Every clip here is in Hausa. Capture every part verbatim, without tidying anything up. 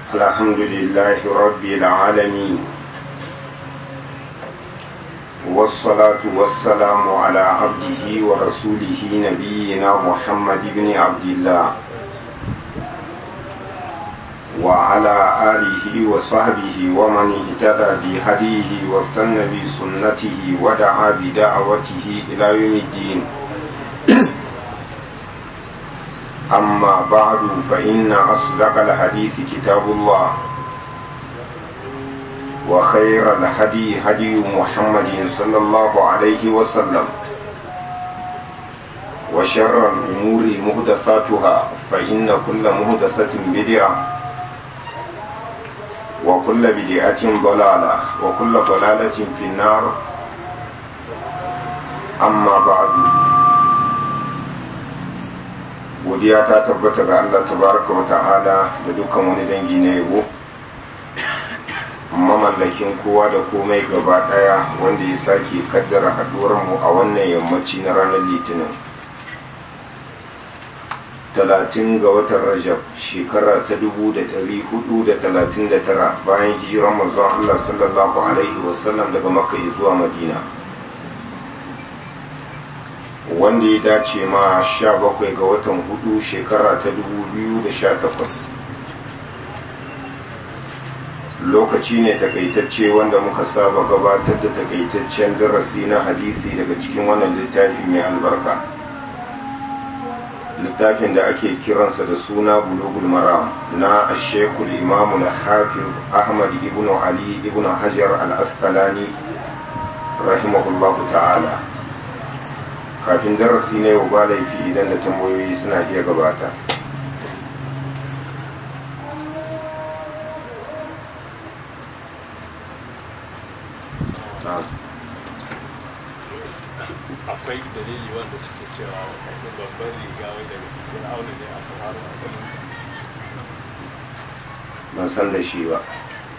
الحمد لله رب العالمين والصلاة والسلام على عبده ورسوله نبينا محمد بن عبد الله وعلى آله وصحبه ومن اهتدى بهديه واستنى بسنته ودعا بدعوته إلى يوم الدين أما بعد فإن أصدق الحديث كتاب الله وخير الهدي هدي محمد صلى الله عليه وسلم وشر الأمور محدثاتها فإن كل محدثة بدعة وكل بدعة ضلالة وكل ضلالة في النار أما بعد godiya ta tabbata ga Allah tabaraka wa ta'ala da dukkan wani dangi na yabo mamallakin kowa da komai gaba daya wanda ya sake kaddara haduwar mu a wannan yammaci na ranar litinin talatin ga watan rajab shekara ta dubu da dari hudu da talatin da tara bayan hijiran manzon Allah sallallahu alaihi wasallam daga makka zuwa madina wanda ya dace ma sha bakwai ga watan hudu shekara ta dubu biyu da sha takwas lokaci ne takaitacce wanda muka saba gabatar da takaitaccen darasi na hadisi daga cikin wannan littafi mai albarka littafin da ake kiransa da suna bulugul maram na ashekul imamu al-hafiz ahmad ibn ali ibn hajar al-asqalani rahimahullahu ta'ala kafin darasi ne yau ba laifi idan da tambayoyi suna iya gabata akwai dalili wanda suke cewa wani babban riga wai daga cikin auna ne aka faru a kan ban san da shi ba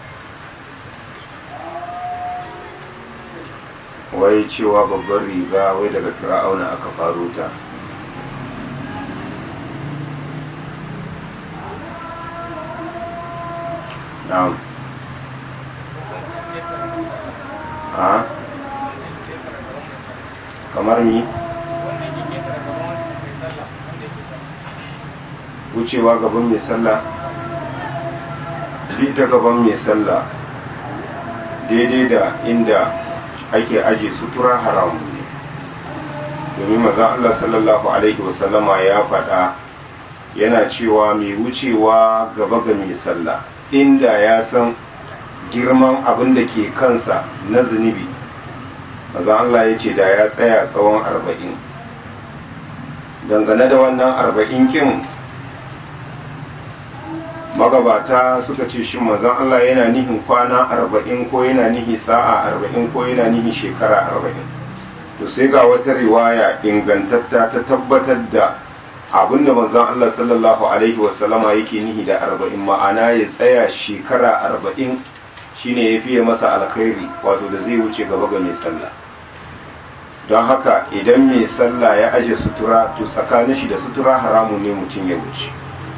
wai cewa babbar riga wai daga fir'auna aka faro ta na'am a kamar ni wucewa gaban mai sallah bi ta gaban mai sallah daidai da inda ake aje sutura haramu ne domin maza Allah sallallahu alaihi wasallama ya faɗa yana cewa mai wucewa gaba ga mai sallah inda ya san girman abin da ke kansa na zunubi maza Allah ya ce da ya tsaya tsawon arba'in dangane da wannan arba'in kin magabata suka ce shi manzon Allah yana nihin kwana arba'in ko yana nihi sa'a arba'in ko yana nihi shekara arba'in to sai ga wata riwaya ingantatta ta tabbatar da abinda manzon Allah sallallahu alaihi wasallama yake nihi da arba'in ma'ana ya tsaya shekara arba'in shine ya fiye masa alkhairi wato da zai wuce gaba ga mai sallah don haka idan mai sallah ya aje sutura to tsakanin shi da sutura haramun ne mutum ya wuce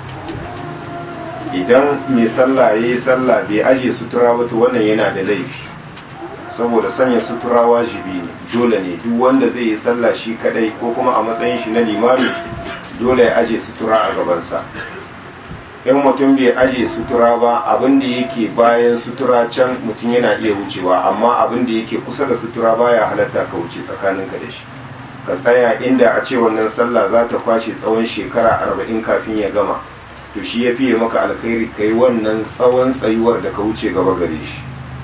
idan mai sallah ya yi sallah bai aje sutura ba to wannan yana da laifi saboda sanya sutura wajibi ne dole ne duk wanda zai yi sallah shi kadai ko kuma a matsayin shi na limami dole ya aje sutura a gabansa in mutum bai aje sutura ba abin da yake bayan sutura can mutum yana iya wucewa amma abin da yake kusa da sutura baya halatta ka wuce tsakaninka da shi ka tsaya inda a ce wannan sallah za ta kwashe tsawon shekara arba'in kafin ya gama to shi ya fiye maka alkhairi kai wannan tsawon tsayuwar da ka wuce gaba gare shi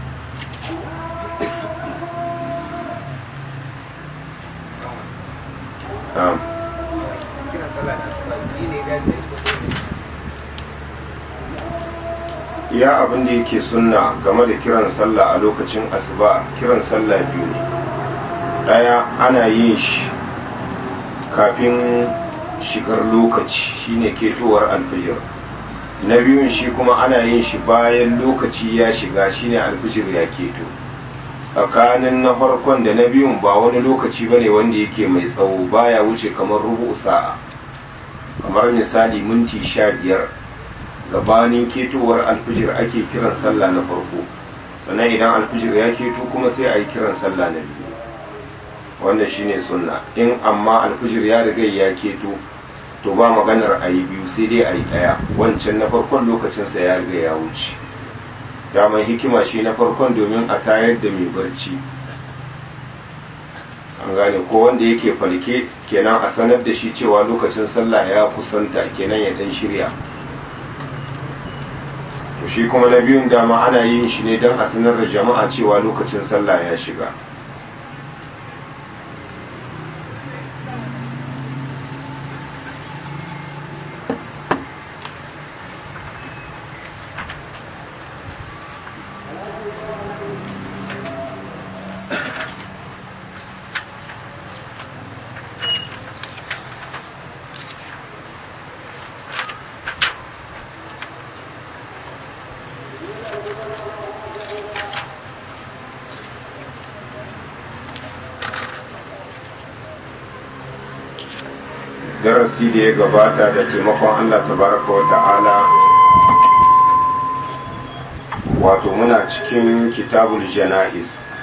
ya abin da yake sunna game da kiran sallah a lokacin asuba kiran sallah biyu ne daya ana yin shi kafin shigar lokaci shine ketowar alfijir na biyun shi kuma ana yin shi bayan lokaci ya shiga shine alfijir ya keto tsakanin na farkon da na biyun ba wani lokaci bane wanda yake mai tsawo baya wuce kamar rubu sa'a kamar misali minti sha biyar gabanin ketowar alfijir ake kiran sallah na farko, sannan idan alfijir ya keto kuma sai a yi kiran sallah na biyu. wannan shine sunna. In amma alfijir ya riga ya keto to ba maganar a yi biyu, sai dai a yi ɗaya, wancan na farkon lokacinsa ya riga ya wuce. daman hikima shi na farkon domin a tayar da mai barci, an gane ko wanda yake falke kenan a sanar da shi cewa lokacin sallah ya kusanta, kenan ya dan shirya. to shi kuma na biyun dama ana yin shi ne don a sanar da jama'a cewa lokacin sallah ya shiga. darasi da ya gabata da taimakon Allah tabaraka wa ta'ala, wato muna cikin kitabul jana'iz.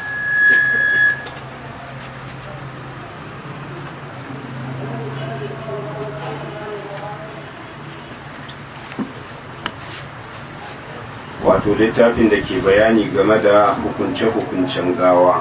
wato littafin da ke bayani game da hukunce-hukuncen gawa.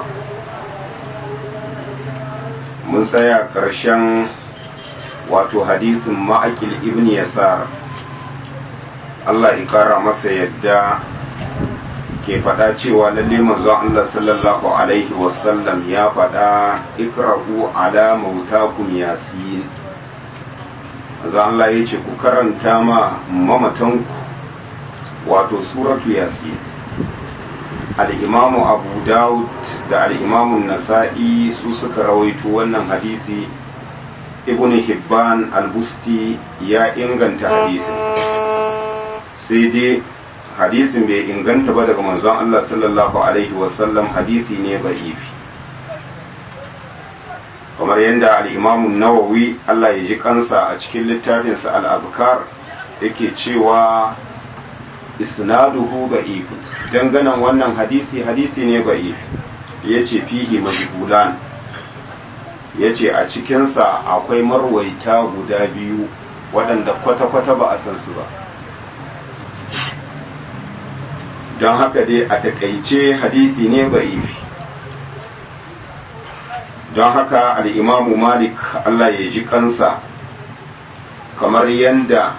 mun tsaya ƙarshen wato hadisin ma'akil ibn yasar, Allah ya kara masa yadda, ke faɗa cewa lalle manzo Allah sallallahu alaihi wasallam ya faɗa ikra'u ala mautakum yasin. manzo Allah ya ce ku karanta ma mamatanku wato suratu yasin. al-imamu abu daud da al-imamu nasa'i su suka rawaito wannan hadisi. ibn hibban al-busti ya inganta hadisin, sai dai hadisin bai inganta ba daga manzon Allah sallallahu alaihi wasallam, hadisi ne da'ifi. kamar yadda al-imam an-nawawi Allah ya ji kansa a cikin littafinsa al-azkar yake cewa isnaduhu da'if, danganan wannan hadisi hadisi ne da'if. yace fihi majhulan, ya ce a cikinsa akwai marwaita guda biyu waɗanda kwata-kwata ba a san su ba. don haka dai a takaice hadisi ne ba'ifi. don haka al'imamu malik Allah ya ji kansa, kamar yadda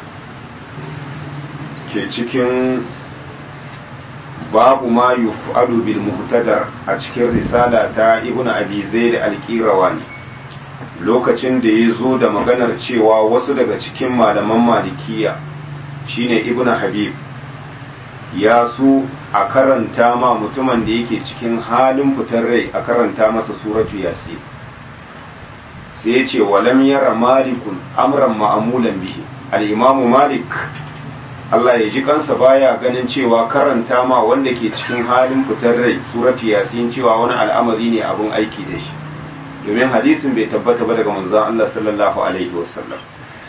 ke cikin babu ma yuf'alu bil muhtadar a cikin risala ta ibnu abi zaid al-qirawani, lokacin da ya zo da maganar cewa wasu daga cikin malaman malikiya shine ibnu habib ya su a karanta ma mutumin da yake cikin halin fitar rai a karanta masa suratu yasin, sai ya ce walam yara malikun amran ma'amulan bihi. al-imamu malik Allah ya ji kansa baya ganin cewa karanta ma wanda ke cikin halin fitar rai suratu yasin cewa wani al'amari ne abun aiki da shi, domin hadisin bai tabbata ba daga manzon Allah sallallahu alaihi wasallam.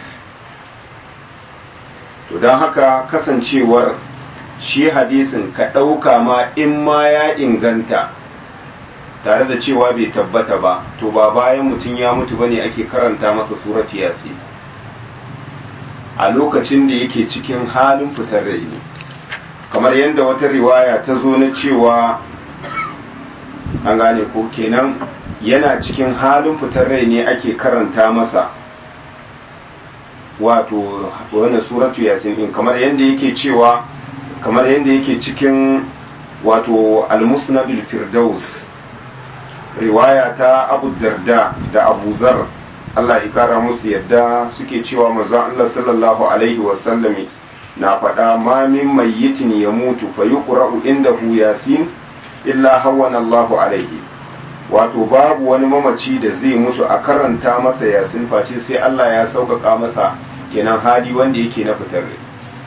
to don haka kasancewar shi hadisin ka ɗauka ma in ma ya inganta tare da cewa bai tabbata ba, to ba bayan mutum ya mutu bane ake karanta masa suratu yasin, a lokacin da yake cikin halin fitar rai ne. kamar yadda wata riwaya ta zo na cewa an gane ko kenan yana cikin halin fitar rai ne ake karanta masa wato wannan suratu yasin din, kamar yadda yake cewa kamar yadda yake cikin wato al-musnadul firdaus, riwaya ta abu darda da abu zar Allah ya kara musu yadda, suke cewa manzon Allah sallallahu alaihi wasallam na faɗa ma min mayyitin ya mutu fa yuqra'u indahu yasin illa hawwana Allahu alaihi. wato babu wani mamaci da zai mutu a karanta masa yasin face sai Allah ya sauƙaƙa masa kenan hali wanda yake na fitar rai.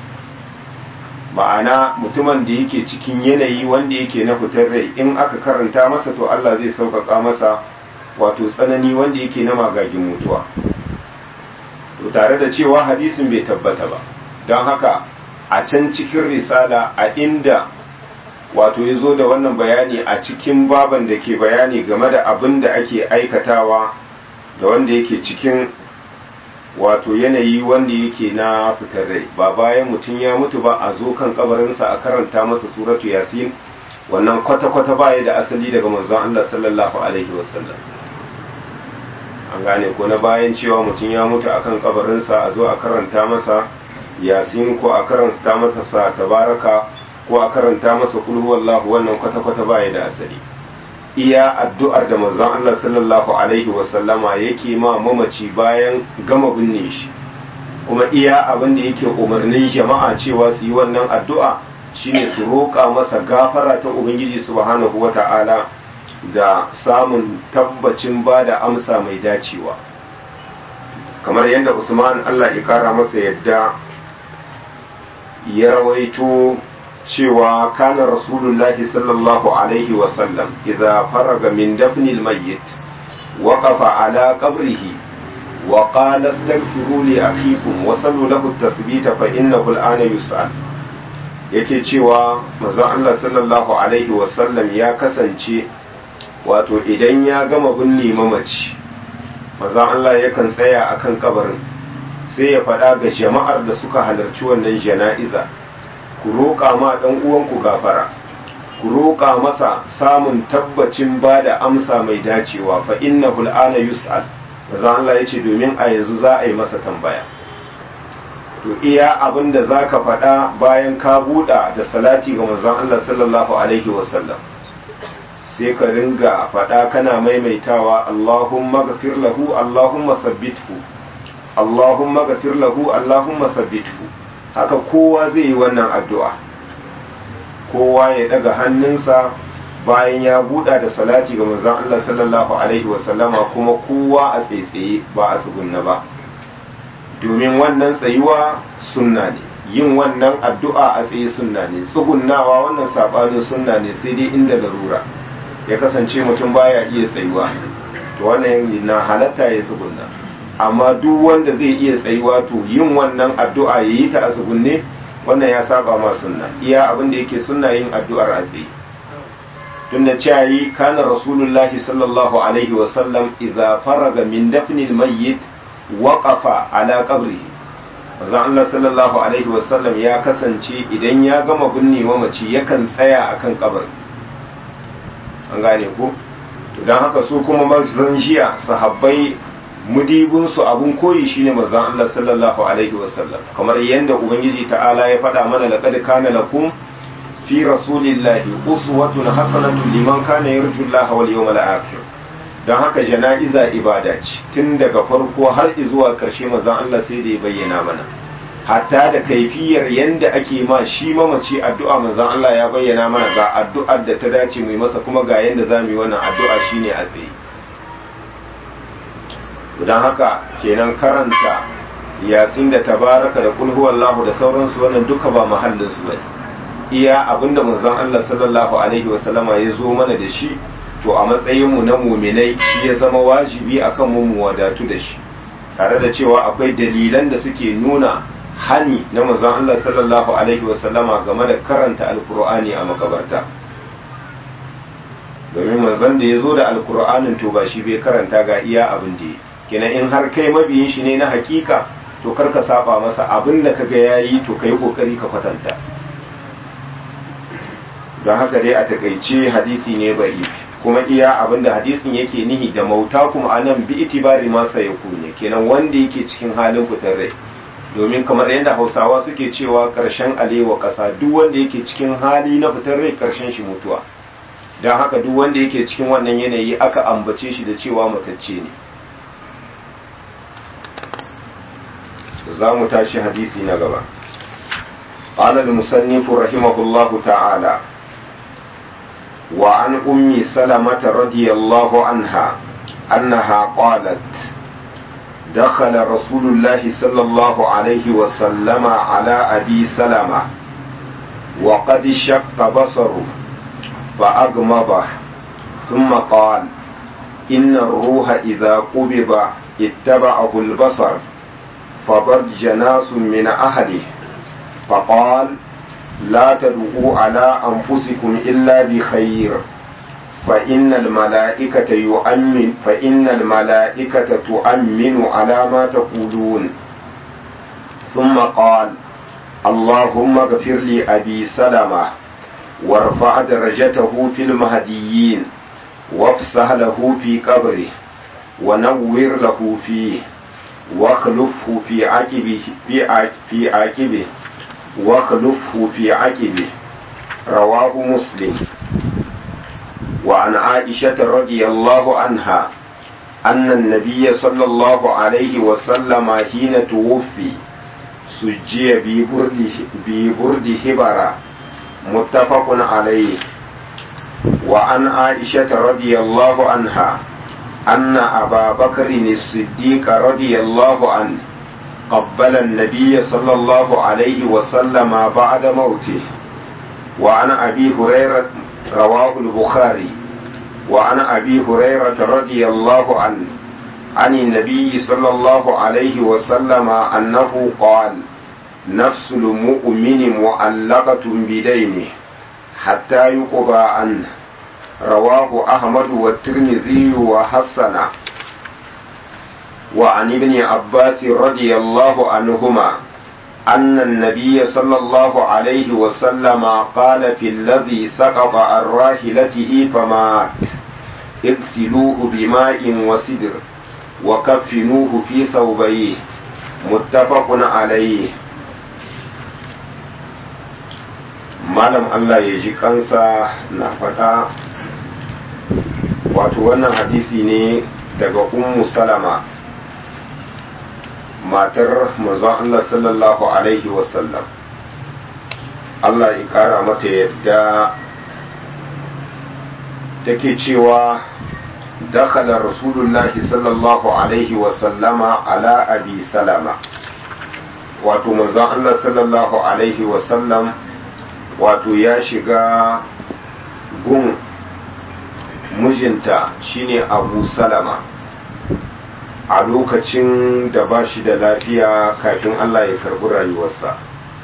ma'ana mutumin da yake cikin yanayi wanda yake na fitar rai in aka karanta masa to Allah zai sauƙaƙa masa wato tsanani wanda yake na magagin mutuwa. to tare da cewa hadisin bai tabbata ba, don haka a can cikin risala a inda wato ya zo da wannan bayani a cikin baban da ke bayani game da abin da ake aikatawa da wanda yake cikin wato yanayi wanda yake na fitar rai ba bayan mutum ya mutu ba a zo kan kabarinsa a karanta masa suratu yasin wannan kwata-kwata baya da asali daga manzon Allah sallallahu alaihi wasallam an gane ko na bayan cewa mutum ya mutu akan kabarinsa a zo a karanta masa yasin ko a karanta masa sa tabaraka ko a karanta masa kul huwallahu wannan kwata-kwata baya da asali iya addu'ar da manzon Allah sallallahu alaihi wasallama yake ma mamaci bayan gama binne shi kuma iya abin da yake umarnin jama'a cewa su yi wannan addu'a shine su roƙa masa gafara ta ubangiji subhanahu wata'ala da samun tabbacin ba da amsa mai dacewa kamar yadda Usman Allah ya kara masa yadda ya rawaito cewa kana rasulullahi sallallahu alaihi wasallam idza faraga min dafnil mayyit waqafa ala qabrihi wa qala astaghfiru li akhikum wa sallu lahu at-tathbita fa innahu al-ana yus'al yake cewa manzon Allah sallallahu alaihi wasallam ya kasance wato idan ya gama binne mamaci manzon Allah yakan tsaya akan kabarin sai ya faɗa ga jama'ar da suka halarci wannan jana'iza ku roƙa ma ɗan uwanku gafara ku roƙa masa samun tabbacin ba da amsa mai dacewa fa innahu al'ana yus'al manzo Allah yace domin a yanzu za a yi masa tambaya to iya abin da zaka faɗa bayan ka buɗa da salati ga manzon Allah sallallahu alaihi wasallam sai ka ringa faɗa kana maimaitawa Allahumma ghafir lahu Allahumma sabbithu Allahumma ghafir lahu Allahumma sabbithu haka kowa zai yi wannan addu'a kowa ya daga hannunsa bayan ya buɗa da salati ga manzon Allah sallallahu alaihi wasallama kuma kowa a tsaitsaye ba a tsugunna ba domin wannan tsayuwa sunna ne yin wannan addu'a a tsaye sunna ne tsugunnawa wannan sabanin sunna ne sai dai inda larura ya kasance mutum baya iya tsayuwa to wannan na halatta ya tsugunna amma duk wanda zai iya tsayuwa to yin wannan addu'a ya yi ta a tsugunne wannan ya saba ma sunna iya abin da yake sunna yin addu'ar a tsaye tun da cewa yi kana rasulullahi sallallahu alaihi wasallam idza faraga min dafnil mayyit waqafa ala qabrihi manzo Allah sallallahu alaihi wasallam ya kasance idan ya gama binne mamaci yakan tsaya akan kabari an gane ko to dan haka su kuma manzon jiya sahabbai mudibinsu abun koyi shine manzon Allah sallallahu alaihi wasallam kamar yadda ubangiji ta'ala ya faɗa mana laqad kana lakum fi rasulillahi uswatun hasanatun liman kana yarju Allah wal yawmal akhir dan haka jana'iza ibada ce tun daga farko har zuwa karshe manzon Allah sai da ya bayyana mana hatta da kaifiyar yanda ake ma shi mamaci addu'a manzon Allah ya bayyana mana ga addu'ar da ta dace mu masa kuma ga yanda zamu yi wannan addu'a shine a tsaye don haka kenan karanta yasin da tabaraka da kul huwallahu da sauransu wannan duka ba mahallin su bane iya abinda manzon Allah sallallahu alaihi wasallama ya zo mana da shi to a matsayin mu na mu'minai shi ya zama wajibi akan mu mu wadatu da shi tare da cewa akwai dalilan da suke nuna hani na manzon Allah sallallahu alaihi wasallama game da karanta alqur'ani a makabarta domin manzon da ya zo da alqur'anin to ba shi bai karanta ga iya abin da yake kenan in har kai mabiyin shi ne na hakika to karka saba masa abin da kaga yayi to kai kokari ka kwatanta don haka dai a takaice hadisi ne bai kuma iya abin da hadisin yake nihi da mauta kuma anan bi itibari ma sai ne kenan wanda yake cikin halin fitar rai domin kamar yadda Hausawa suke cewa karshen alewa kasa duk wanda yake cikin hali na fitar rai karshen shi mutuwa don haka duk wanda yake cikin wannan yanayi aka ambace shi da cewa matacce ne za mu tashi hadisi na gaba قال المصنف رحمه الله تعالى وعن أم سلمة رضي الله عنها أنها قالت دخل رسول الله صلى الله عليه وسلم على أبي سلمة وقد شق بصره فأغمضه ثم قال إن الروح إذا قبض اتبعه البصر فضج ناس من أهله فقال لا تدعوا على أنفسكم إلا بخير فإن الملائكة يؤمن فإن الملائكة تؤمن على ما تقولون. ثم قال اللهم اغفر لأبي سلمة وارفع درجته في المهديين وافسح له في قبره ونور له فيه واخلفه في عقبه في عقبه واخلفه في عقبه. رواه مسلم. وعن عائشة رضي الله عنها أن النبي صلى الله عليه وسلم حين توفي سجي ببرد ببرد هبرة متفق عليه. وعن عائشة رضي الله عنها أن أبا بكر الصديق رضي الله عنه قبل النبي صلى الله عليه وسلم بعد موته. وعن أبي هريرة رواه البخاري. وعن أبي هريرة رضي الله عنه عن النبي صلى الله عليه وسلم أنه قال نفس المؤمن معلقة بدينه حتى يقضى عنه. رواه أحمد والترمذي وحسنه. وعن ابن عباس رضي الله عنهما أن النبي صلى الله عليه وسلم قال في الذي سقط عن راحلته فمات اغسلوه بماء وسدر وكفنوه في ثوبيه. متفق عليه. malam Allah ya ji kansa na faɗa wato wannan hadisi ne daga ummu salama matar manzon Allah sallallahu alaihi wasallam. Allah ya ƙara mata yadda take cewa dakhala rasulullahi sallallahu alaihi wasallama ala abi salama, wato manzon Allah sallallahu alaihi wasallam wato ya shiga gun mijinta shine abu salama a lokacin da ba shi da lafiya kafin Allah ya karbi rayuwarsa,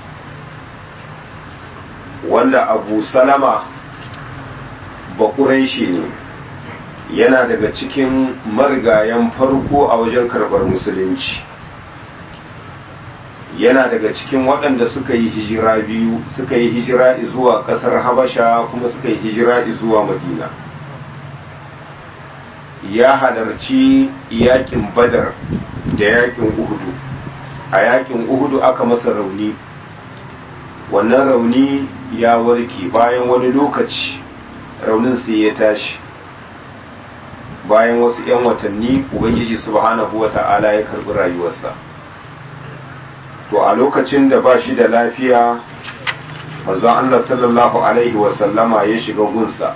wanda abu salama bakuraishi ne, yana daga cikin marigayen farko a wajen karbar musulunci, yana daga cikin waɗanda suka yi hijira biyu, suka yi hijira zuwa ƙasar habasha kuma suka yi hijira zuwa madina. Ya halarci yakin badar da yakin uhudu. A yakin uhudu aka masa rauni, wannan rauni ya warke bayan wani lokaci raunin sai ya tashi. Bayan wasu 'yan watanni ubangiji subhanahu wata'ala ya karbi rayuwarsa. To a lokacin da ba shi da lafiya manzon Allah sallallahu alaihi wasallama ya shiga gunsa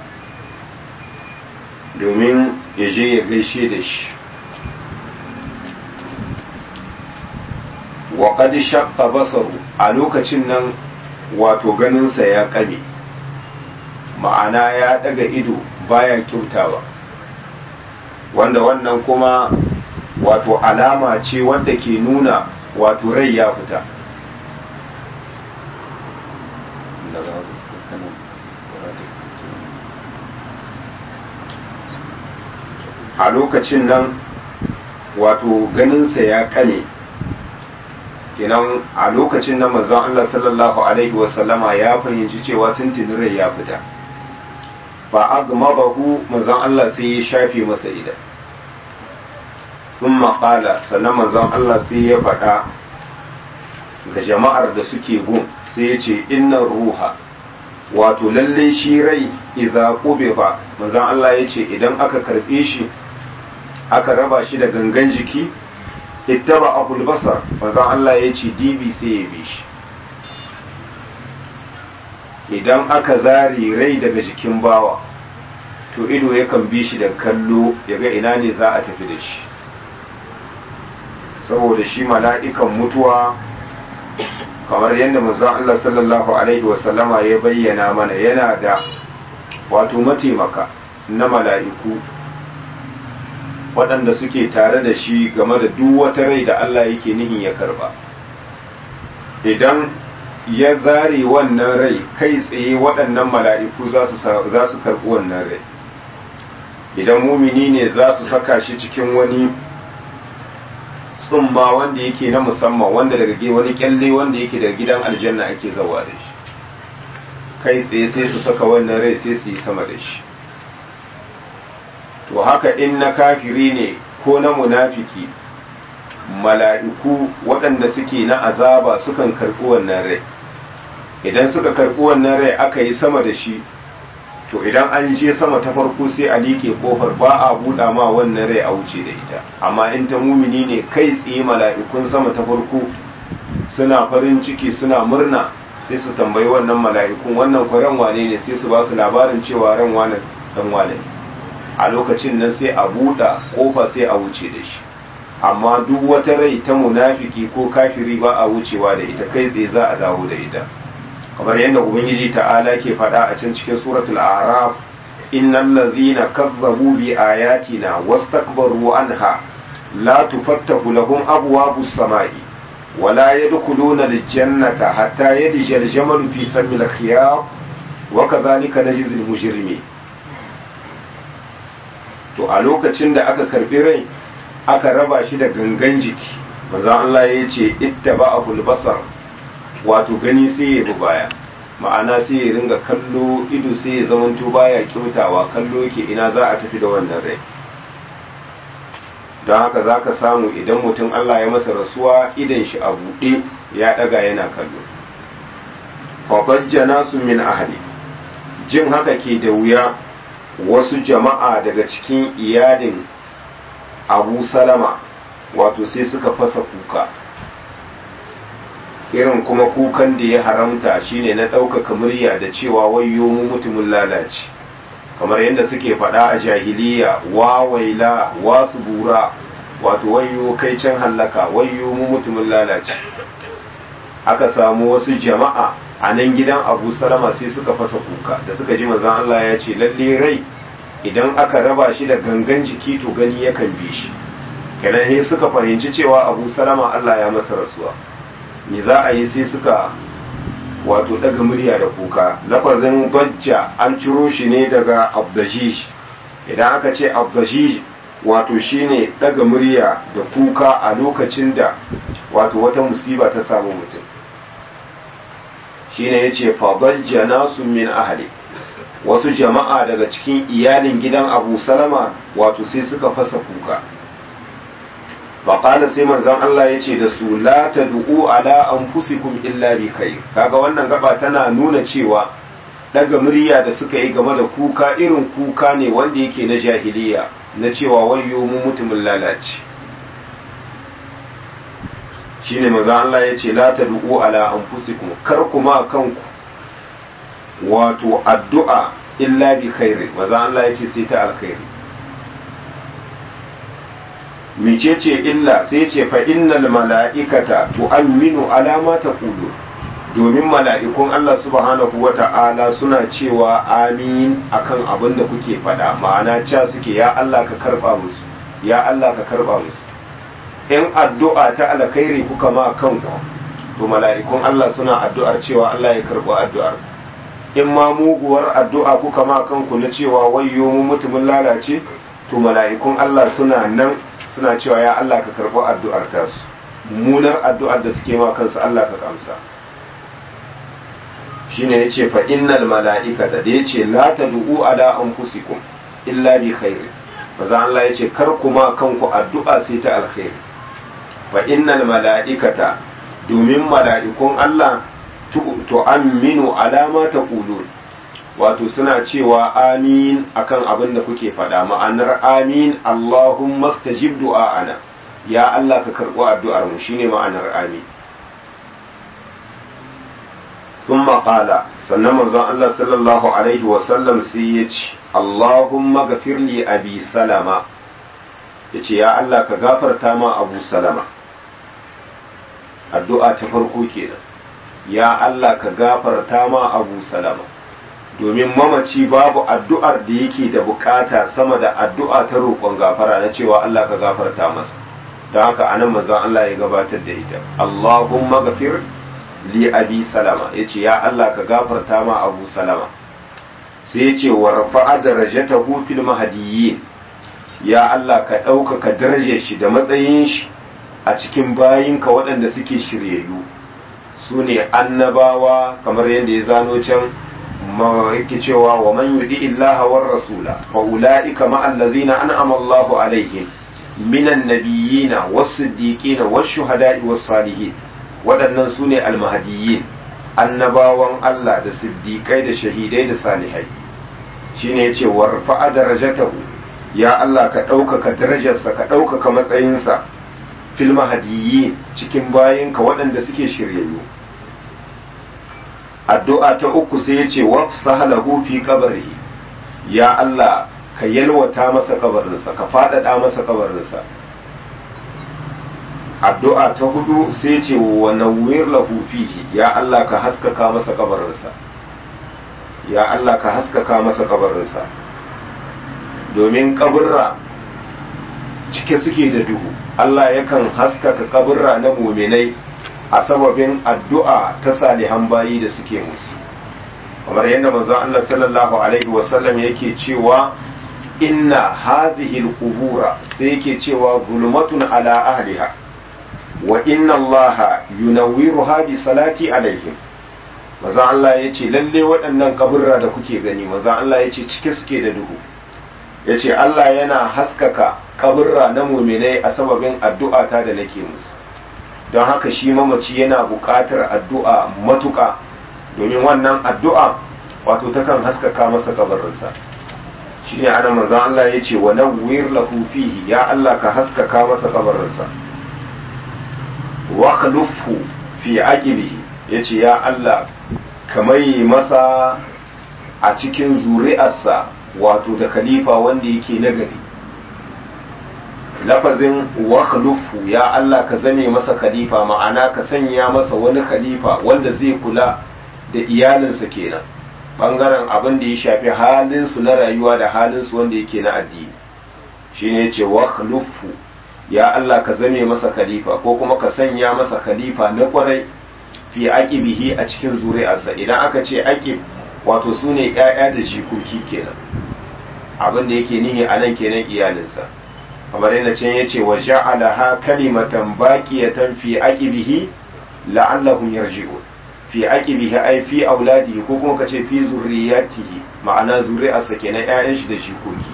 domin ya je ya gaishe da shi. wa qad shaqqa basaru, a lokacin nan wato ganinsa ya kame, ma'ana ya daga ido baya kyautawa, wanda wannan kuma wato alama ce wadda ke nuna wato rai ya fita. A lokacin nan wato ganinsa ya kame, kenan a lokacin nan manzon Allah sallallahu alaihi wasallama ya fahimci cewa tuntunin rai ya fita. Fa agmadahu, manzon Allah sai ya shafe masa idan. Thumma qala, sannan manzon Allah sai ya faɗa ga jama'ar da suke gun, sai ya ce inna ruha, wato lalle shi rai idza qubida, manzon Allah ya ce idan aka karbe shi aka raba shi da gangan jiki, ittaba abul basar, manzon Allah ya ce dibi sai ya bi shi. Idan aka zari rai daga jikin bawa, to ido yakan bi shi da kallo ya ga ina ne za a tafi da shi, saboda shi mala'ikan mutuwa kamar yadda manzon Allah sallallahu alaihi wasallama ya bayyana mana yana da wato mataimaka na mala'iku waɗanda suke tare da shi game da duk wata rai da Allah yake nihin ya karba. Idan ya zare wannan rai kai tsaye waɗannan mala'iku za su karɓi wannan rai. Idan mumini ne za su saka shi cikin wani tsumma wanda yake na musamman, wanda daga wani kyalle wanda yake daga gidan aljanna ake zawa da shi, kai tsaye sai su saka wannan rai sai su yi sama da shi. To haka in na kafiri ne ko na munafiki, mala'iku waɗanda suke na azaba sukan karɓi wannan rai. Idan suka karɓi wannan rai aka yi sama da shi, to idan an je sama ta farko sai a liƙe ƙofar, ba a buɗa ma wannan rai a wuce da ita. Amma in ta mumini ne kai tsaye mala'ikun sama ta farko suna farin ciki suna murna, sai su tambayi wannan mala'ikun wannan kwa ran wane ne, sai su ba su labarin cewa ran wane dan wane. A lokacin nan sai a buɗa ƙofa sai a wuce da shi. Amma duk wata rai ta munafiki ko kafiri ba a wucewa da ita, kai tsaye za a dawo da ita. Kamar yadda Ubangiji ta'ala ke faɗa a can cikin suratul A'raf, innal ladhina kazzabu bi ayatina wastakbaru anha la tufattahu lahum abwabus samai wa la yadkhuluna al-jannata hatta yadja al-jamalu fi samil khiyab wa kadhalika najzi al-mujrimin. To a lokacin da aka karbi rai aka raba shi da gangan jiki, manzon Allah ya ce ittaba'ul basar, wato gani sai ya bi baya, ma'ana sai ya ringa kallo, ido sai ya zamanto baya kyautawa, kallo yake ina za a tafi da wannan rai. Don haka za ka samu idan mutum Allah ya masa rasuwa idan shi a buɗe ya ɗaga yana kallo. Fabajjana su min ahli, jin haka ke da wuya, wasu jama'a daga cikin iyalin Abu Salama wato sai suka fasa kuka, irin kuma kukan da ya haramta shine na ɗaukaka murya da cewa wayyo mu mutumin lalace, kamar yadda suke faɗa a jahiliya, wa waila wa subura, wato wayyo kai can hallaka, wayyo mu mutumin lalace. Aka samu wasu jama'a a nan gidan Abu Salama sai suka fasa kuka da suka ji manzon Allah ya ce lalle rai idan aka raba shi da gangan jiki to gani yakan bi shi. Kenan sai suka fahimci cewa Abu Salama Allah ya masa rasuwa, me za a yi sai suka wato daga murya da kuka. Lafazin bajja an ciro shi ne daga abdajij, idan aka ce abdajij wato shine daga murya da kuka a lokacin da wato wata musiba ta samu mutum. Shine yace fa bajja nasu min ahli, wasu jama'a daga cikin iyalin gidan Abu Salama wato sai suka fasa kuka. faƙala sai manzon Allah ya ce da su la tad'u ala anfusikum illa bi khair. Kaga wannan gaba tana nuna cewa daga murya da suka yi game da kuka irin kuka ne wanda yake na jahiliya, na cewa wayyo mu mutumin lalace. Shine manzon Allah ya ce la tad'u ala anfusikum, kar kuma kanku wato addu'a illa bi khair. Manzon Allah ya ce sai ta alkhairi. mecece illa sai ce fa innal mala'ikata tu'minu ala ma taqulu, domin mala'ikun Allah subhanahu wata'ala suna cewa amin akan abin da kuke faɗa, ma'ana cewa suke ya Allah ka karba musu, ya Allah ka karba musu. In addu'a ta alkhairi kuka ma kanku, to mala'ikun Allah suna addu'ar cewa Allah ya karba addu'ar. In ma muguwar addu'a kuka ma kanku na cewa wayyo mu mutumin lalace, to mala'ikun Allah suna nan suna cewa ya Allah ka karɓi addu'ar tasu, munar addu'ar da suke ma kansu Allah ka kamsa. Shine yace fa innal mala'ikata, da yace la tad'u ala anfusikum illa bi khair, maza Allah yace kar kuma kanku addu'a sai ta alkhairi. Fa innal mala'ikata, domin mala'ikun Allah tu'minu ala ma taqulun, wato suna cewa amin akan abin da kuke faɗa. Ma'anar amin Allahumma stajib du'a'ana, ya Allah ka karɓi addu'ar mu, shine ma'anar amin. Thumma qala, sannan manzon Allah sallallahu alaihi wa sallam sai ya ce Allahumma ghafir li abi salama, yace ya Allah ka gafarta ma Abu Salama. Addu'a ta farko kenan, ya Allah ka gafarta ma Abu Salama, domin mamaci babu addu'ar da yake da bukata sama da addu'a ta roƙon gafara na cewa Allah ka gafarta masa. Don haka anan manzon Allah ya gabatar da ita, Allahumma ghafir li abi salama yace ya Allah ka gafarta ma abu salama sai yace wa rafa'a darajatahu fil mahdiyyin ya Allah ka ɗaukaka darajar shi da matsayin shi a cikin bayinka waɗanda suke shiryayyu su ne annabawa kamar yadda ya zano can yake cewa wa man yudi illaha war rasula fa ulaika ma allazina an'ama Allahu alaihim minan nabiyina was-siddiqina wash-shuhada'i was-salihin waɗannan su ne almahadiyyin annabawan Allah da siddiqai da shahidai da salihai shine yace warfa'a darajatahu ya Allah ka ɗaukaka darajarsa ka ɗaukaka matsayinsa fil mahadiyyin cikin bayinka waɗanda suke shiryayyu addu'a ta uku sai yace wafsahalahu fi qabrihi ya Allah ka yalwata masa kabarinsa ka faɗaɗa masa kabarinsa addu'a ta hudu sai ce wa nawwir lahu fihi ya Allah ka haskaka masa kabarinsa ya Allah ka haskaka masa kabarinsa domin kaburra cike suke da duhu Allah yakan haskaka kaburra na muminai a sababin addu'a ta salihan bayi da suke musu kamar yadda manzon Allah sallallahu alaihi wasallam yake cewa inna hadhihi al-qubura sai yake cewa zulmatun ala ahliha wa inna Allah yunawwiruha bi salati alaihim manzon Allah yace lalle waɗannan kaburra da kuke gani manzon Allah yace cike suke da duhu yace Allah yana haskaka kaburra na mu'minai a sababin addu'a ta da nake musu don haka shi mamaci yana buƙatar addu'a matuƙa domin wannan addu'a wato takan haskaka masa kabarinsa shine ana manzon Allah yace wa nawwir lahu fihi ya Allah ka haskaka masa kabarinsa wa khalufhu fi aqibihi yace ya Allah ka mai masa a cikin zuri'arsa wato da khalifa wanda yake nagari lafazin wa khalufhu ya Allah ka zame masa khalifa ma'ana ka sanya masa wani khalifa wanda zai kula da iyalinsa kenan bangaren abin da ya shafi halinsu na rayuwa da halinsu wanda yake na addini shine yace wa khalufhu ya Allah ka zame masa khalifa ko kuma ka sanya masa khalifa na kwarai fi aqibihi a cikin zuri'arsa idan aka ce aqib wato sune ƴaƴa da jikoki kenan abin da yake nihi anan kenan iyalinsa kamar yadda can yace wa ja'alaha kalimatan baqiyatan fi aqibihi la'allahum yarji'un fi aqibihi ay fi auladihi ko kuma kace fi zurriyatihi ma'ana zuri'arsa kenan ƴaƴan shi da jikoki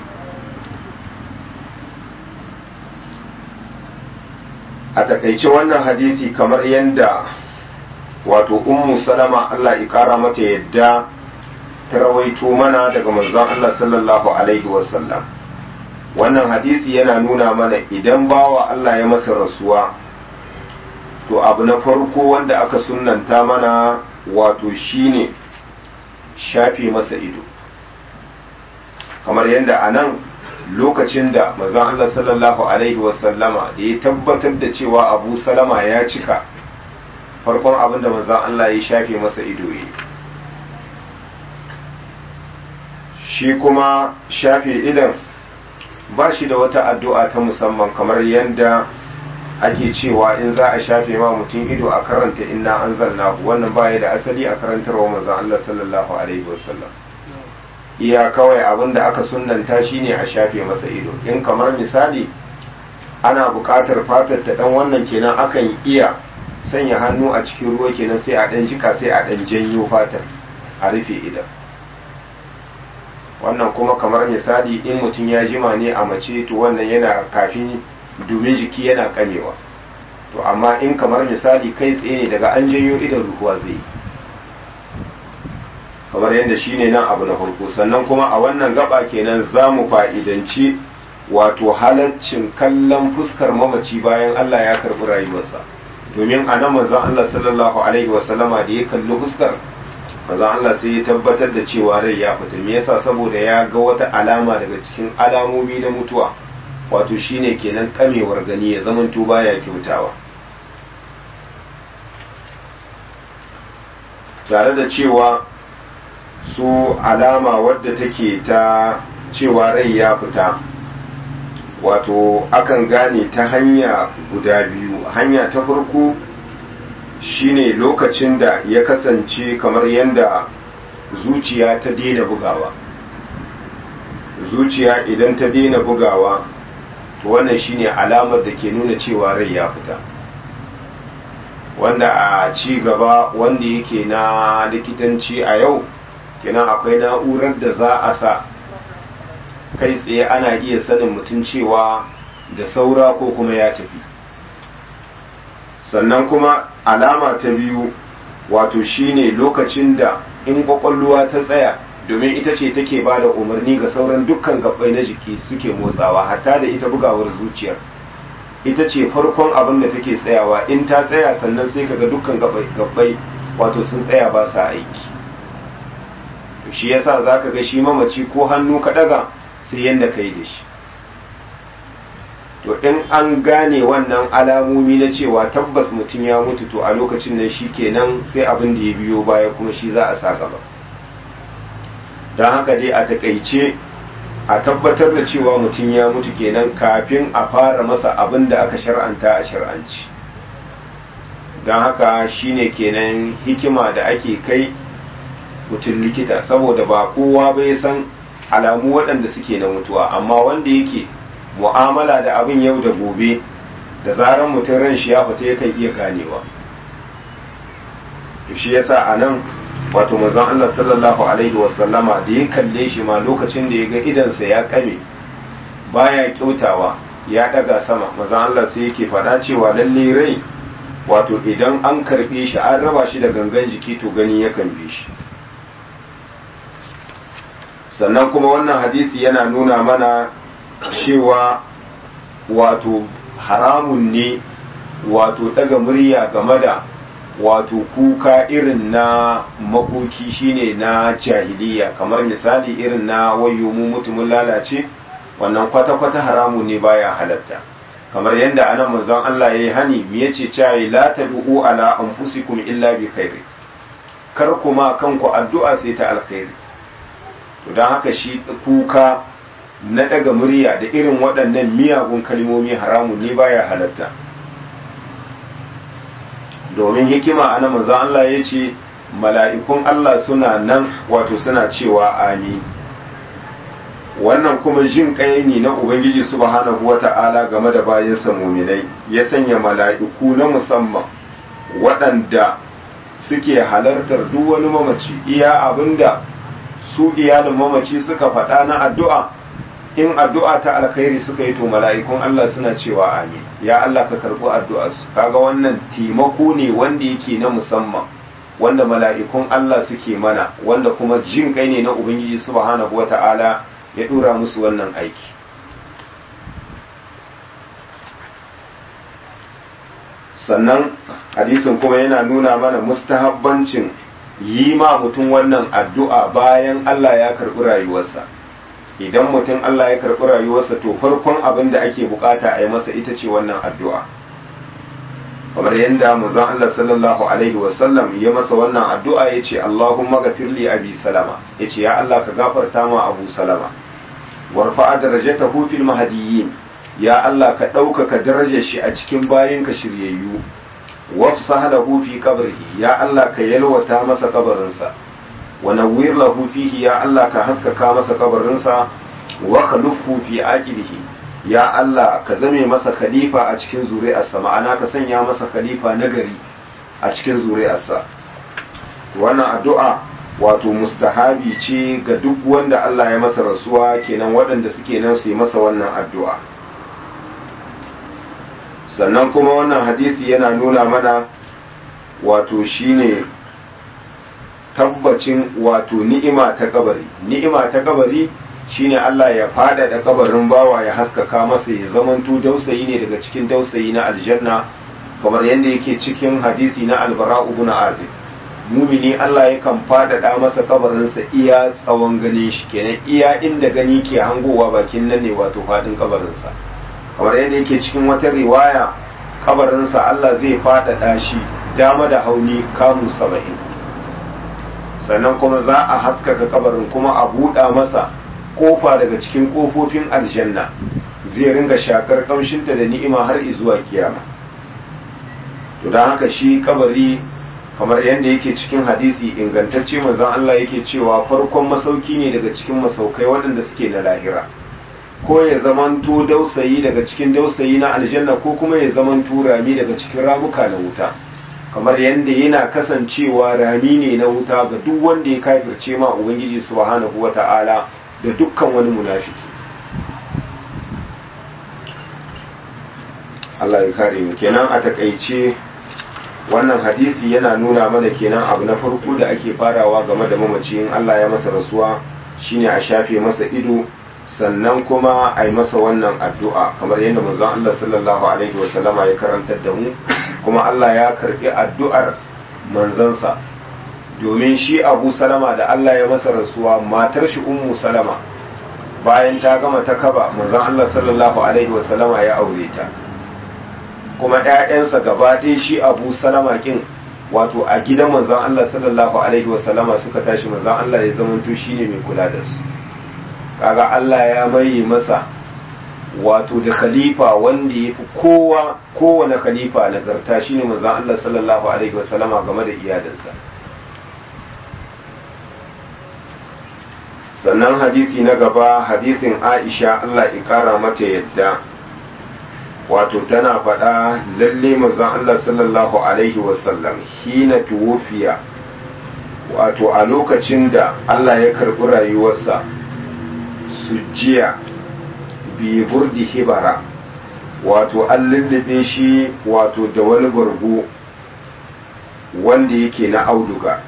a takaice wannan hadisi kamar yadda wato ummu salama Allah ya kara mata yadda ta rawaito mana daga manzon Allah sallallahu alaihi wasallam wannan hadisi yana nuna mana idan bawa Allah ya masa rasuwa to abu na farko wanda aka sunnanta mana wato shine shafe masa ido kamar yadda anan lokacin da manzon Allah sallallahu alaihi wasallama da ya tabbatar da cewa Abu Salama ya cika farkon abin da manzon Allah ya shafe masa ido yi shi kuma shafe idan ba shi da wata addu'a ta musamman kamar yadda ake cewa in za a shafe ma mutum ido a karanta inna anzalnahu wannan baya da asali a karantarwa manzon Allah sallallahu alaihi wasallam iya kawai abin da aka sunnanta shine a shafe masa ido in kamar misali ana buƙatar fatar ta dan wannan kenan akan iya sanya hannu a cikin ruwa kenan sai a dan jika sai a dan janyo fatar a rufe idan wannan kuma kamar misali in mutum ya jima ne a mace to wannan yana kafin domin jiki yana kamewa to amma in kamar misali kai tsaye ne daga an janyo idan ruwa zai kamar yadda shi ne nan abu na farko sannan kuma a wannan gaba kenan za mu fa'idanci wato halaccin kallon fuskar mamaci bayan Allah ya karɓi rayuwarsa domin a nan manzon Allah sallallahu alaihi wasallama da ya kalli fuskar manzon Allah sai ya tabbatar da cewa rai ya fita me yasa saboda ya ga wata alama daga cikin alamomi na mutuwa wato shine kenan kamewar gani ya zamanto baya kyautawa tare da cewa su alama wadda take ta cewa rai ya fita wato akan gane ta hanya guda biyu hanya ta farko shine lokacin da ya kasance kamar yadda zuciya ta daina bugawa. Zuciya idan ta daina bugawa to wannan shine alamar da ke nuna cewa rai ya fita, wanda a ci gaba wanda yake na likitanci a yau kenan akwai na'urar da za a sa kai tsaye ana iya sanin mutum cewa da saura ko kuma ya tafi. Sannan kuma alama ta biyu wato shine lokacin da in kwakwalwa ta tsaya, domin ita ce take ba da umarni ga sauran dukkan gabbai na jiki suke motsawa, hatta da ita bugawar zuciyar ita ce farkon abin da take tsayawa. In ta tsaya sannan sai kaga dukkan gabbai wato sun tsaya ba sa aiki. to shi yasa zaka ga shi mamaci ko hannu ka daga sai yanda kai da shi. to in an gane wannan alamomi na cewa tabbas mutum ya mutu, to a lokacin nan shi kenan sai abin da ya biyo baya kuma shi za a sa gaba. don haka dai a takaice a tabbatar da cewa mutum ya mutu kenan kafin a fara masa abin da aka shar'anta a shar'anci. don haka shine kenan hikima da ake kai mutum likita, saboda ba kowa bai san alamu waɗanda suke na mutuwa, amma wanda yake mu'amala da abin yau da gobe da zaran mutum ran shi ya fita yakan iya ganewa. to shi yasa a nan wato manzon Allah sallallahu alaihi wasallama da ya kalle shi ma lokacin da ya ga idansa ya kame baya kyautawa ya daga sama, manzon Allah sai yake faɗa cewa lalle rai wato idan an karɓe shi an raba shi da gangan jiki to gani yakan bi shi. sannan kuma wannan hadisi yana nuna mana cewa wato haramun ne wato daga murya game da wato kuka irin na makoki shine na jahiliya, kamar misali irin na wayo mu mutumin lalace, wannan kwata-kwata haramun ne baya halatta. kamar yadda anan manzon Allah yayi hani me yace cewa la tad'u ala anfusikum illa bi khairi, kar kuma kanku addu'a sai ta alkhairi. to dan haka shi kuka na daga murya da irin waɗannan miyagun kalmomi haramun ne baya halatta. domin hikima ana manzo Allah ya ce mala'ikun Allah suna nan wato suna cewa amin. wannan kuma jin kai ne na Ubangiji subhanahu wata'ala game da bayansa muminai, ya sanya mala'iku na musamman waɗanda suke halartar duk wani mamaci iya abinda su iyalin mamaci suka faɗa na addu'a. in addu'a ta alkhairi suka yi to mala'ikun Allah suna cewa amin, ya Allah ka karɓi addu'arsu. kaga wannan taimako ne wanda yake na musamman wanda mala'ikun Allah suke mana, wanda kuma jin kai ne na Ubangiji subhanahu wata'ala ya dora musu wannan aiki. sannan hadisin kuma yana nuna mana mustahabbancin yi ma mutum wannan addu'a bayan Allah ya karɓi rayuwarsa. idan mutum Allah ya karɓi rayuwarsa to farkon abin da ake bukata a yi masa ita ce wannan addu'a. kamar yadda manzon Allah sallallahu alaihi wasallam ya masa wannan addu'a ya ce Allahumma ghafirli abi salama, ya ce ya Allah ka gafarta ma abu salama, warfa'a darajatahu fil mahdiyyin, ya Allah ka ɗaukaka darajar shi a cikin bayinka shiryayyu, wafsah lahu fi qabrihi, ya Allah ka yalwata masa kabarinsa, wa nawwir lahu fihi, ya Allah ka haskaka masa kabarinsa, wa khlufu fi aqibihi, ya Allah ka zame masa khalifa a cikin zuri'arsa, ma'ana ka sanya masa khalifa nagari a cikin zuri'arsa. wannan addu'a wato mustahabi ce ga duk wanda Allah ya masa rasuwa, kenan waɗanda suke nan su yi masa wannan addu'a. sannan kuma wannan hadisi yana nuna mana wato shine tabbacin wato ni'ima ta kabari. ni'ima ta kabari shine Allah ya faɗaɗa kabarin bawa, ya haskaka masa, ya zamanto dausayi ne daga cikin dausayi na aljanna, kamar yadda yake cikin hadisi na albara ibn azib. mumini Allah yakan faɗaɗa masa kabarinsa iya tsawon ganin shi, kenan iya inda gani ke hangowa bakin nan ne wato faɗin kabarinsa. kamar yadda yake cikin wata riwaya kabarinsa Allah zai faɗaɗa shi dama da hauni kamu saba'in. sannan kuma za a haskaka kabarin, kuma a buɗa masa kofa daga cikin kofofin aljanna, zai ringa shakar kamshinta da ni'ima har izuwa kiyama. to don haka shi kabari kamar yadda yake cikin hadisi ingantacce manzon Allah yake cewa farkon masauki ne daga cikin masaukai waɗanda suke na lahira, ko ya zamanto dausayi daga cikin dausayi na aljanna ko kuma ya zamanto rami daga cikin ramuka na wuta, kamar yadda yana kasancewa rami ne na wuta ga duk wanda ya kafirce ma ubangiji subhanahu wata'ala da dukkan wani munafiki. Allah ya kare mu. Kenan a takaice wannan hadisi yana nuna mana kenan abu na farko da ake farawa game da mamaci in Allah ya masa rasuwa shine a shafe masa ido, sannan kuma a yi masa wannan addu'a kamar yadda manzon Allah sallallahu alaihi wasallama ya karantar da mu, kuma Allah ya karbi addu'ar manzansa, domin shi Abu Salama da Allah ya masa rasuwa matar shi Ummu Salama bayan ta gama ta kaba manzon Allah sallallahu alaihi wasallama ya aure ta, kuma ‘ya'yansa gaba ɗaya shi Abu Salama kin wato a gidan manzon Allah sallallahu alaihi wasallama suka tashi, manzon Allah ya zamanto shine mai kula da su. Kaga Allah ya mai masa wato da khalifa wanda ya fi kowa kowane khalifa nagarta shine manzon Allah sallallahu alaihi wasallama game da iyalinsa. Sannan hadisi na gaba hadisin Aisha Allah ya kara mata yadda, wato tana faɗa lalle manzon Allah sallallahu alaihi wasallam hina tuwfiya, wato a lokacin da Allah ya karɓi rayuwarsa, sujjiya bi burdi hibara, wato an lullube shi wato da wani bargo wanda yake na auduga.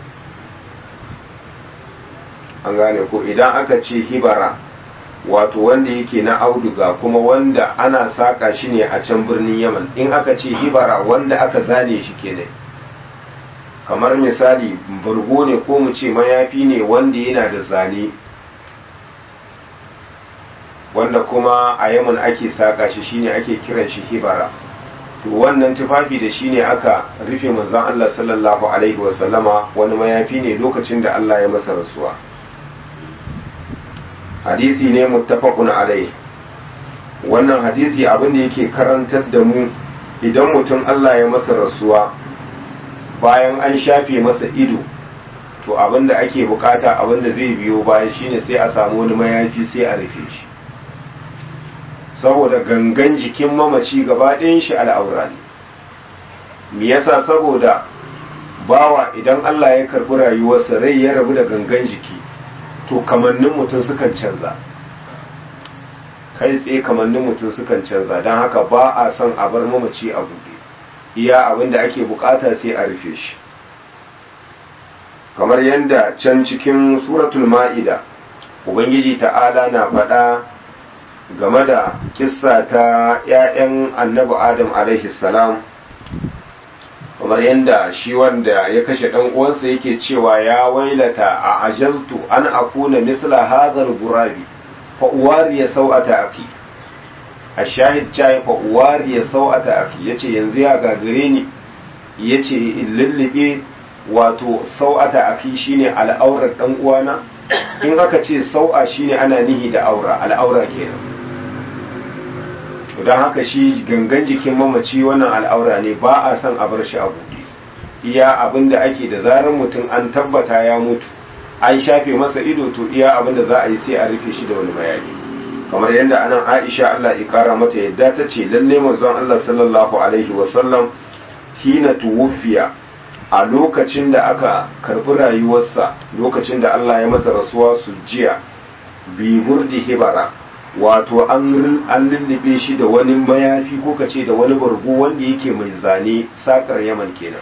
An gane ko idan aka ce hibara wato wanda yake na auduga kuma wanda ana saka shi ne a can birnin Yaman, in aka ce hibara wanda aka zane shi kenan, kamar misali bargo ne ko mu ce mayafi ne wanda yana da zane, wanda kuma a Yaman ake saka shi shine ake kiran shi hibara. To wannan tufafi da shine aka rufe manzon Allah sallallahu alaihi wasallama, wani mayafi ne lokacin da Allah ya masa rasuwa. Hadisi ne muttafaqun alai. Wannan hadisi abin da yake karantar da mu, idan mutum Allah ya masa rasuwa bayan an shafe masa ido, to abin da ake bukata abin da zai biyo bayan shine sai a samu wani mayafi sai a rufe shi, saboda gangan jikin mamaci gaba ɗayan shi al'aura ne. Me yasa? Saboda bawa idan Allah ya karɓi rayuwarsa rai ya rabu da gangan jiki, to kamannin mutum sukan canza, kai tsaye kamannin mutum sukan canza, don haka ba a son a bar mamaci a buɗe, iya abin da ake bukata sai a rufe shi. Kamar yadda can cikin suratul ma'ida Ubangiji ta'ala na faɗa game da kissa ta ‘ya'yan annabi Adam alaihi salam, kamar yadda shi wanda ya kashe ɗan uwansa yake cewa ya wailata a ajaztu an akuna misla hadhal gurabi fa uwariya sau'ata aki. A shahid cai fa uwariya sau'ata aki, yace yanzu ya gagare ni, yace in lullube wato sau'ata aki shine al'aurar ɗan uwana. In aka ce sau'a shine ana nihi da aura, al'aura kenan. don haka shi gangan jikin mamaci wannan al'aura ne, ba a son a bar shi a buɗe. Iya abin da ake da zarar mutum an tabbata ya mutu an shafe masa ido, to iya abin da za a yi sai a rufe shi da wani bayani. Kamar yadda anan Aisha Allah ya kara mata yadda ta ce lalle manzon Allah sallallahu alaihi wasallam hina tuwfiya, a lokacin da aka karbi rayuwarsa, lokacin da Allah ya masa rasuwa, sujjiya bi burdi hibara, wato an lullube shi da wani mayafi ko kace da wani bargo wanda yake mai zane, sakar Yaman kenan.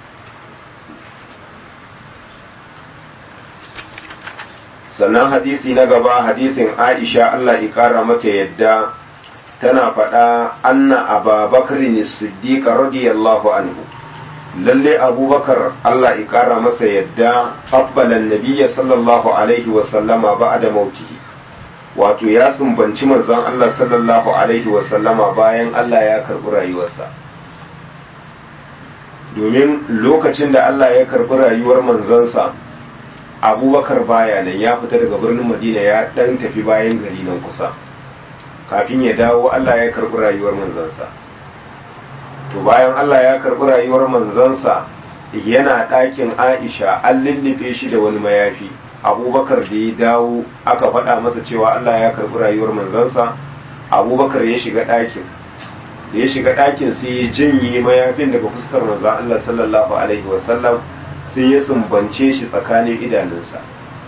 Sannan hadisi na gaba hadisin Aisha Allah ya kara mata yadda tana faɗa anna Abubakar ne Siddiq radiyallahu anhu, lalle Abubakar Allah ya kara masa yadda qabbala an-nabiyya sallallahu alaihi wa sallama ba'da mautihi, wato ya sumbanci manzon Allah sallallahu alaihi wa sallama bayan Allah ya karbi rayuwarsa. Domin lokacin da Allah ya karbi rayuwar manzansa, Abubakar baya nan, ya fita daga birnin Madina ya dan tafi bayan gari nan kusa, kafin ya dawo Allah ya karbi rayuwar manzansa. to bayan Allah ya karɓi rayuwar manzansa yana ɗakin Aisha an lullube shi da wani mayafi. Abubakar da ya dawo aka faɗa masa cewa Allah ya karɓi rayuwar manzansa, Abubakar ya shiga ɗakin da ya shiga ɗakin sai ya janye mayafin daga fuskar manzan Allah sallallahu alaihi wasallam sai ya sumbance shi tsakanin idanunsa.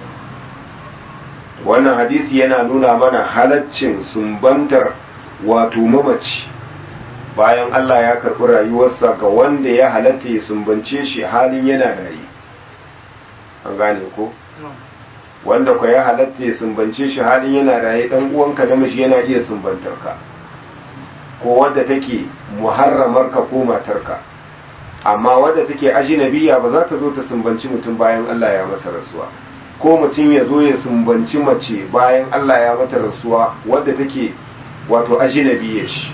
Wannan hadisi yana nuna mana halaccin sumbantar wato mamaci bayan Allah ya karɓi rayuwarsa ga wanda ya halatta ya sumbance shi halin yana raye. An gane ko? Wanda kwa ya halatta ya sumbance shi halin yana raye, ɗan uwanka namiji yana iya sumbantar ka, ko wadda take muharramarka ko matarka. Amma wadda take ajinabiya ba za ta zo ta sumbanci mutum bayan Allah ya masa rasuwa, ko mutum ya zo ya sumbanci mace bayan Allah ya mata rasuwa wadda take wato ajinabiya shi.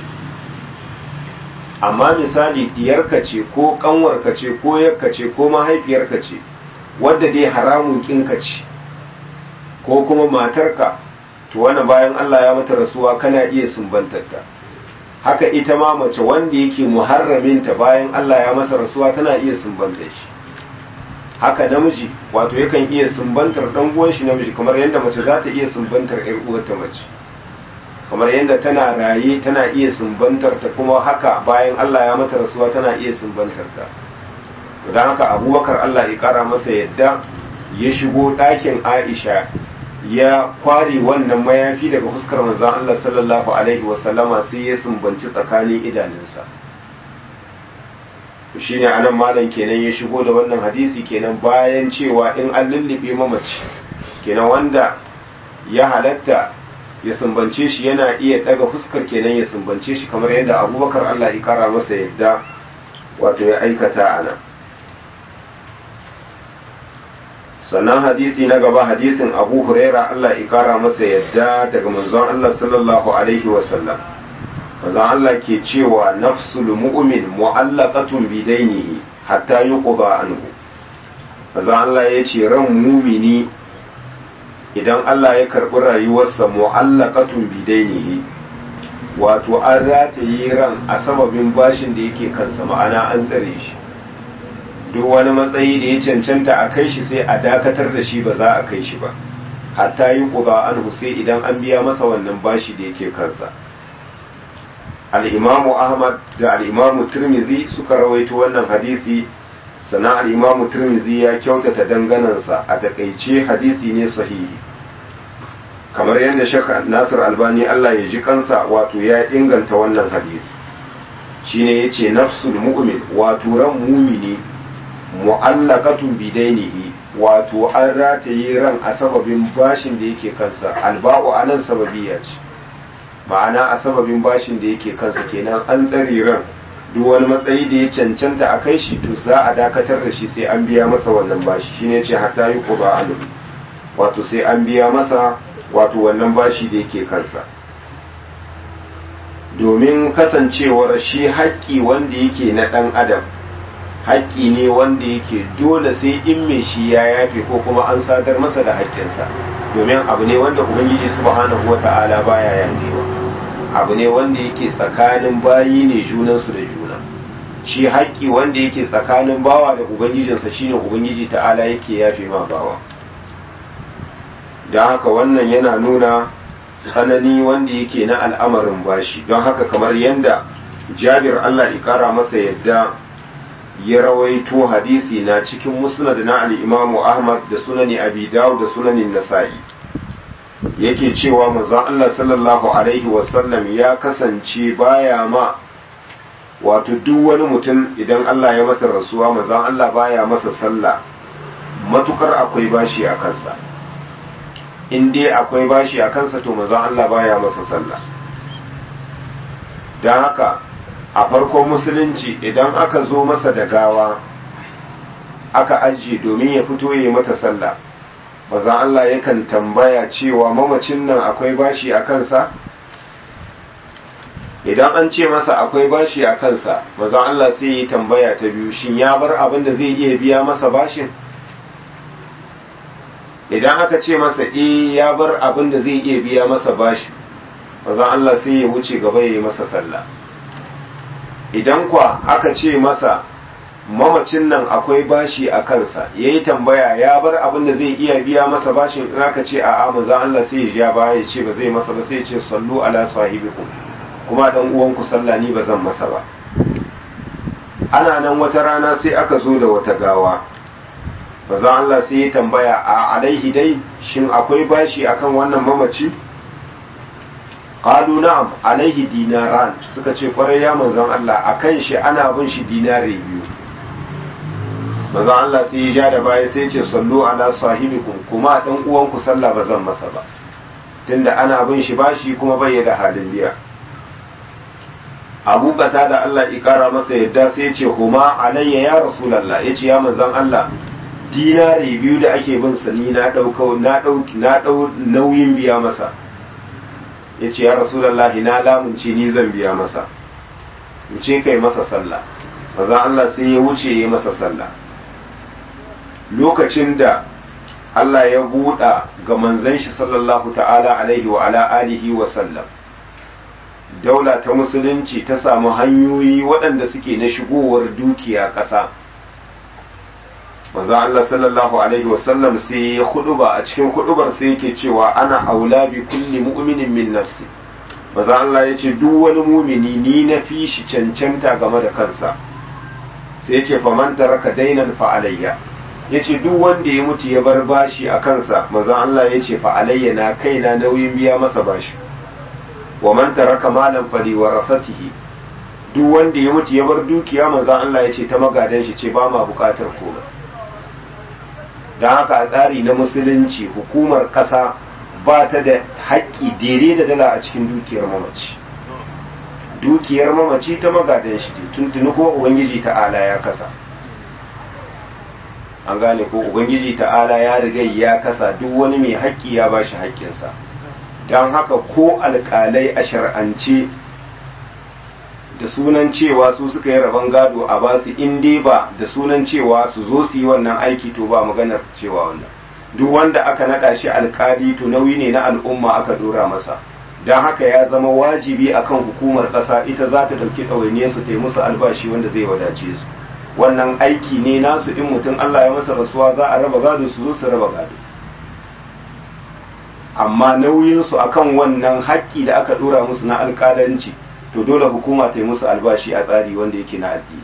Amma misali diyarka ce ko kanwarka ce ko yakka ce ko mahaifiyarka ce wadda dai haramun kinka ce, ko kuma matarka, to wannan bayan Allah ya mata rasuwa kana iya sumbantarta. Haka ita ma mace wanda yake muharraminta bayan Allah ya masa rasuwa tana iya sumbantar shi. Haka namiji wato yakan iya sumbantar dan uwan shi namiji, kamar yadda mace za ta iya sumbantar ƴar uwarta mace, kamar yadda tana raye tana iya sumbantar ta, kuma haka bayan Allah ya mata rasuwa tana iya sumbantar ta. Don haka Abubakar Allah ya kara masa yadda ya shigo ɗakin Aisha ya kware wannan mayafi daga fuskar manzon Allah sallallahu alaihi wasallama sai ya sumbanci tsakanin idanunsa. Shine anan malam kenan ya shigo da wannan hadisi kenan bayan cewa in an lullube mamaci kenan wanda ya halatta ya sumbance shi yana iya daga fuskar kenan ya sumbance shi, kamar yadda Abubakar Allah ya kara masa yadda wato ya aikata anan. Sannan hadisi na gaba hadisin Abu Huraira Allah ya kara masa yadda daga manzon Allah sallallahu alaihi wasallam. Manzon Allah ke cewa nafsul mu'min mu'allaqatun bidainihi hatta yuqda anhu. Manzon Allah ya ce ran mumini idan Allah ya karbi rayuwarsa mu'allaqatun bidainihi, wato an rataye ran a sababin bashin da yake kansa, ma'ana an tsare shi. Duk wani matsayi da ya cancanta a kai shi sai a dakatar da shi, ba za a kai shi ba hatta yi ƙuba anhu, sai idan an biya masa wannan bashi da yake kansa. Al'imamu Ahmad da al'imamu Tirmidhi suka rawaito wannan hadisi, sannan al'imamu Tirmidhi ya kyautata danganansa, a takaice hadisi ne sahihi, kamar yadda Sheikh Nasir Albani Allah ya ji kansa wato ya inganta wannan hadisi. Shine yace nafsul mu'min, wato ran mumini mu'allaqatun bidainihi, wato an rataye ran a sababin bashin da yake kansa. Alba'u anan sababiyya ce, ma'ana a sababin bashin da yake kansa kenan an tsare ran. Duk wani matsayi da ya cancanta a kai shi to za a dakatar da shi sai an biya masa wannan bashi. Shine yace hatta yuqba anhu, wato sai an biya masa wato wannan bashi da yake kansa, domin kasancewar shi haƙƙi wanda yake na ɗan adam haƙƙi ne wanda yake dole sai in mai shi ya yafe ko kuma an sadar masa da haƙƙinsa, domin abu ne wanda ubangiji subhanahu wata'ala baya yankewa, abu ne wanda yake tsakanin bayi ne junansu da juna. Shi haƙƙi wanda yake tsakanin bawa da ubangijinsa shine ubangiji ta'ala yake yafe ma bawa. Don haka wannan yana nuna tsanani wanda yake na al'amarin bashi. Don haka kamar yadda Jabir Allah ya kara masa yadda ya rawaito hadisi na cikin musnad na al-Imamu Ahmad da sunani Abi Dawud da sunanin Nasa'i, yake cewa manzon Allah sallallahu alaihi wasallam ya kasance baya ma wato duk wani mutum idan Allah ya masa rasuwa manzon Allah baya masa sallah matukar akwai bashi a kansa. In dai akwai bashi a kansa to manzon Allah baya masa sallah. Dan haka a farkon musulunci idan aka zo masa da gawa aka ajiye domin ya fito ya mata sallah, manzon Allah yakan tambaya cewa mamacin nan akwai bashi a kansa. Idan an ce masa akwai bashi a kansa, manzon Allah sai ya tambaya ta biyu, shin ya bar abin da zai iya biya masa bashin? Idan aka ce masa eh ya bar abin da zai iya biya masa bashi, manzon Allah sai ya wuce gaba ya yi masa sallah. idan kwa aka ce masa mamacin nan akwai bashi a kansa ya yi tambaya ya bar abin da zai iya biya masa bashin in aka ce a maza Allah sai ya ja baya ya ce ba zai masa ba sai ya ce sallu ala sahibikum kuma dan uwanku sallah ni ba zan masa ba. Ana nan wata rana sai aka zo da wata gawa, maza Allah sai ya tambaya a alaihi dai shin akwai bashi akan wannan mamaci? Qalu na'am alaihi dinaran, suka ce kwarai ya manzon Allah akan shi ana bin shi dinare biyu. Manzon Allah sai ya ja da baya sai ya ce sallu ala sahibikum kuma dan uwanku sallah ba zan masa ba tunda ana bin shi bashi kuma bai da halin biya. Abu Qatada da Allah ya kara masa yadda sai ya ce huma alayya ya rasulullah, yace ya manzon Allah dinare biyu da ake bin sa ni na dauka na dauki na dau nauyin biya masa. Ya ce ya rasulallahi na lamunce ni zan biya masa, wuce kai masa sallah. Maza Allah sai ya wuce ya masa sallah. Lokacin da Allah ya buɗa ga manzon shi sallallahu ta'ala alaihi wa ala alihi wa sallam, daula ta musulunci ta samu hanyoyi waɗanda suke na shigowar dukiya ƙasa. Maza Allah sallallahu alaihi wasallam sai ya huduba, a cikin hudubar sai yake cewa ana aula bi kulli mu'minin min nafsi. Maza Allah ya ce duk wani mumini ni na fi shi cancanta game da kansa. Sai ya ce faman taraka dainan fa alayya, ya ce duk wanda ya mutu ya bar bashi a kansa, maza Allah ya ce fa alayya na kaina nauyin biya masa bashi. Wa man taraka malan fali warasatihi, duk wanda ya mutu ya bar dukiya, maza Allah ya ce ta magadan shi ce ba ma bukatar komai. Don haka a tsari na musulunci hukumar ƙasa ba ta da haƙƙi daidai da dala a cikin dukiyar mamaci. Dukiyar mamaci ta magadan shi tuntuni ko Ubangiji ta'ala ya kasa. An gane ko Ubangiji ta'ala ya riga ya kasa duk wani mai haƙƙi ya ba shi haƙƙinsa. Don haka ko alƙalai a shar'ance da sunan cewa su suka yi rabon gado a ba su in dai ba da sunan cewa su zo su yi wannan aiki to ba maganar cewa wannan duk wanda aka nada shi alkali to nauyi ne na al'umma aka dora masa. Don haka ya zama wajibi akan hukumar ƙasa ita za ta ɗauki ɗawainiyar su ta yi musu albashi wanda zai wadace su. Wannan aiki ne nasu, in mutum Allah ya masa rasuwa za a raba gado su zo su raba gado, amma nauyinsu akan wannan haƙƙi da aka dora musu na alƙalanci to dole hukuma ta yi musu albashi a tsari wanda yake na addini.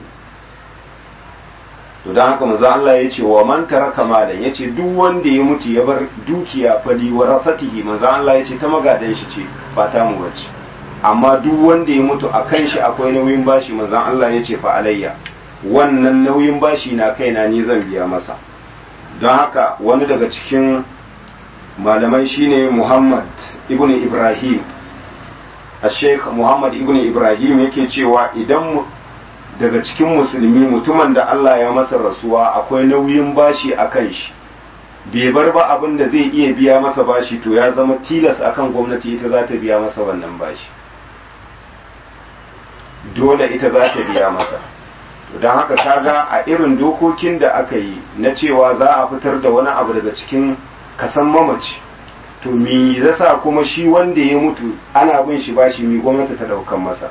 To don haka manzo Allah ya ce wa man taraka malan, ya ce duk wanda ya mutu ya bar dukiya fali warasatihi, manzo Allah ya ce ta magadan shi ce ba ta mu bace, amma duk wanda ya mutu a kan shi akwai nauyin bashi, manzo Allah ya ce fa alayya, wannan nauyin bashi na kaina ni zan biya masa. Don haka wani daga cikin malamai shine Muhammad ibn Ibrahim, Sheikh Muhammad ibn Ibrahim yake cewa idan daga cikin musulmi mutumin da Allah ya masa rasuwa akwai nauyin bashi a kan shi, bai bar ba abin da zai iya biya masa bashi, to ya zama tilas akan gwamnati ita za ta biya masa wannan bashi, dole ita za ta biya masa. Don haka kaga a irin dokokin da aka yi na cewa za a fitar da wani abu daga cikin kasan mamaci, to mi zasa kuma shi wanda ya mutu ana bin shi bashi mi gwamnati ta daukan masa,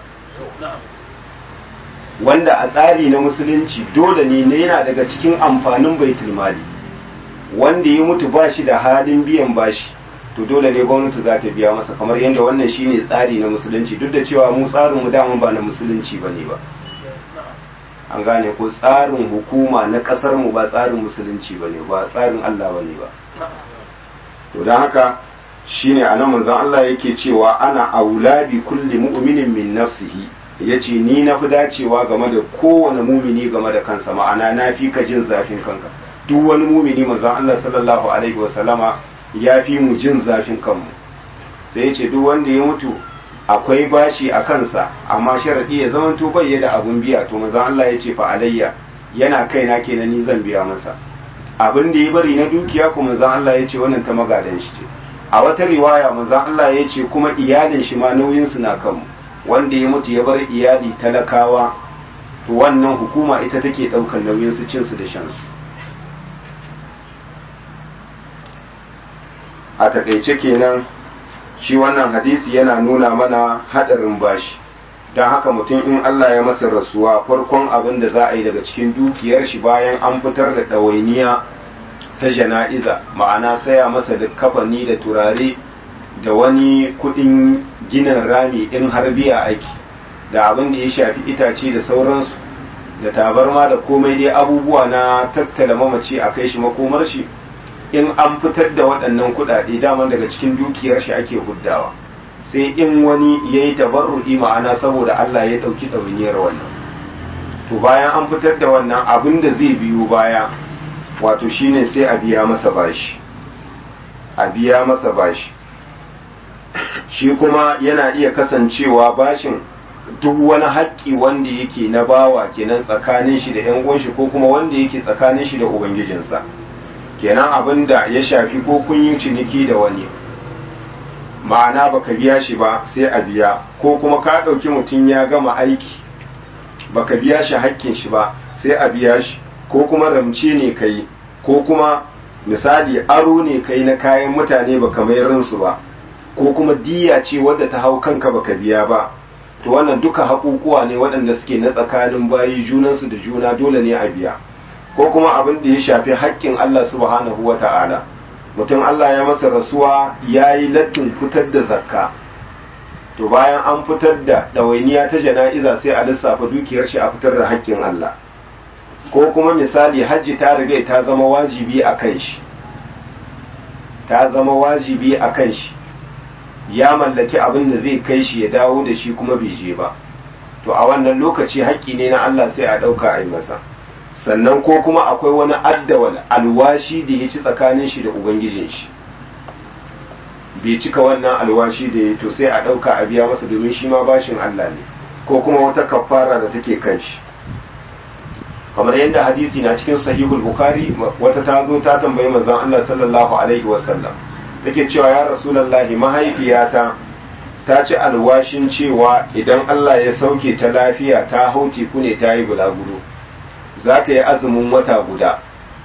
wanda a tsari na musulunci dole ne na yana daga cikin amfanin baitul mali. Wanda ya mutu bashi da halin biyan bashi to dole ne gwamnati za ta biya masa, kamar yadda wannan shine tsari na musulunci, duk da cewa mu tsarin mu dama ba na musulunci bane ba. An gane ko tsarin hukuma na kasar mu ba tsarin musulunci bane ba, tsarin Allah bane ba. To don haka shine anan manzon Allah yake cewa ana aula bi kulli mu'minin min nafsihi, yace ni na fi dacewa game da kowane mumini game da kansa, ma'ana na fi ka jin zafin kanka. Duk wani mumini manzon Allah sallallahu alaihi wa sallama ya fi mu jin zafin kanmu. Sai yace duk wanda ya mutu akwai bashi a kansa amma sharadi ya zama to bai da abun biya, to manzon Allah yace fa alayya, yana kaina kenan ni zan biya masa. Abin da ya bari na dukiya kuma manzon Allah ya ce wannan ta magadan shi ce. A wata riwaya manzon Allah ya ce kuma iyalin shi ma nauyin su na kanmu, wanda ya mutu ya bar iyali talakawa to wannan hukuma ita take daukar nauyin su, cin su da shan su. A takaice kenan shi wannan hadisi yana nuna mana hadarin bashi, don haka mutum in Allah ya masa rasuwa farkon abin da za a yi daga cikin dukiyar shi bayan an fitar da ɗawainiya ta jana'iza, ma'ana saya masa da kafani da turare da wani kuɗin ginin rami in har biya aiki, da abin da ya shafi itace da sauransu da tabarma da komai dai abubuwa na tattala mamaci a kai shi makomar shi, in an fitar da waɗannan kuɗaɗe daman daga cikin dukiyar shi ake huddawa, sai in wani ya yi tabarru'i ma'ana saboda Allah ya ɗauki ɗawainiyar wannan. To bayan an fitar da wannan abin da zai biyo baya wato shine sai a biya masa bashi a biya masa bashi shi kuma yana iya kasancewa bashin duk wani haƙƙi wanda yake na bawa kenan tsakanin shi da ƴan uwan shi ko kuma wanda yake tsakanin shi da ubangijinsa, kenan abin da ya shafi ko kun yi ciniki da wani ma'ana baka biya shi ba sai a biya, ko kuma ka ɗauki mutum ya gama aiki baka biya shi haƙƙin shi ba sai a biya shi, ko kuma ramce ne kai ko kuma misali aro ne kai na kayan mutane baka mayar su ba, ko kuma diya ce wadda ta hau kanka baka biya ba, to wannan duka haƙuƙuwa ne waɗanda suke na tsakanin bayi junansu da juna dole ne a biya. Ko kuma abin da ya shafi haƙƙin Allah subhanahu wa ta'ala, mutum Allah ya masa rasuwa ya yi lattin fitar da zakka, to bayan an fitar da ɗawainiya ta jana'iza sai a lissafa dukiyar shi a fitar da haƙƙin Allah. Ko kuma misali hajji ta riga ta zama wajibi a kan shi ta zama wajibi a kan shi ya mallaki abin da zai kai shi ya dawo da shi kuma bai je ba, to a wannan lokaci haƙƙi ne na Allah sai a ɗauka a yi masa. Sannan ko kuma akwai wani addawal alwashi da ya ci tsakanin shi da ubangijin shi bai cika wannan alwashi da ya, to sai a ɗauka a biya masa domin shi ma bashin Allah ne, ko kuma wata kafara da take kan shi. Kamar yadda hadisi na cikin sahihul bukhari, wata ta zo ta tambayi manzon Allah sallallahu alaihi wasallam take cewa ya rasulullahi mahaifiyata ta ci alwashin cewa idan Allah ya sauke ta lafiya ta hau teku ne ta yi bulaguro za ta yi azumin wata guda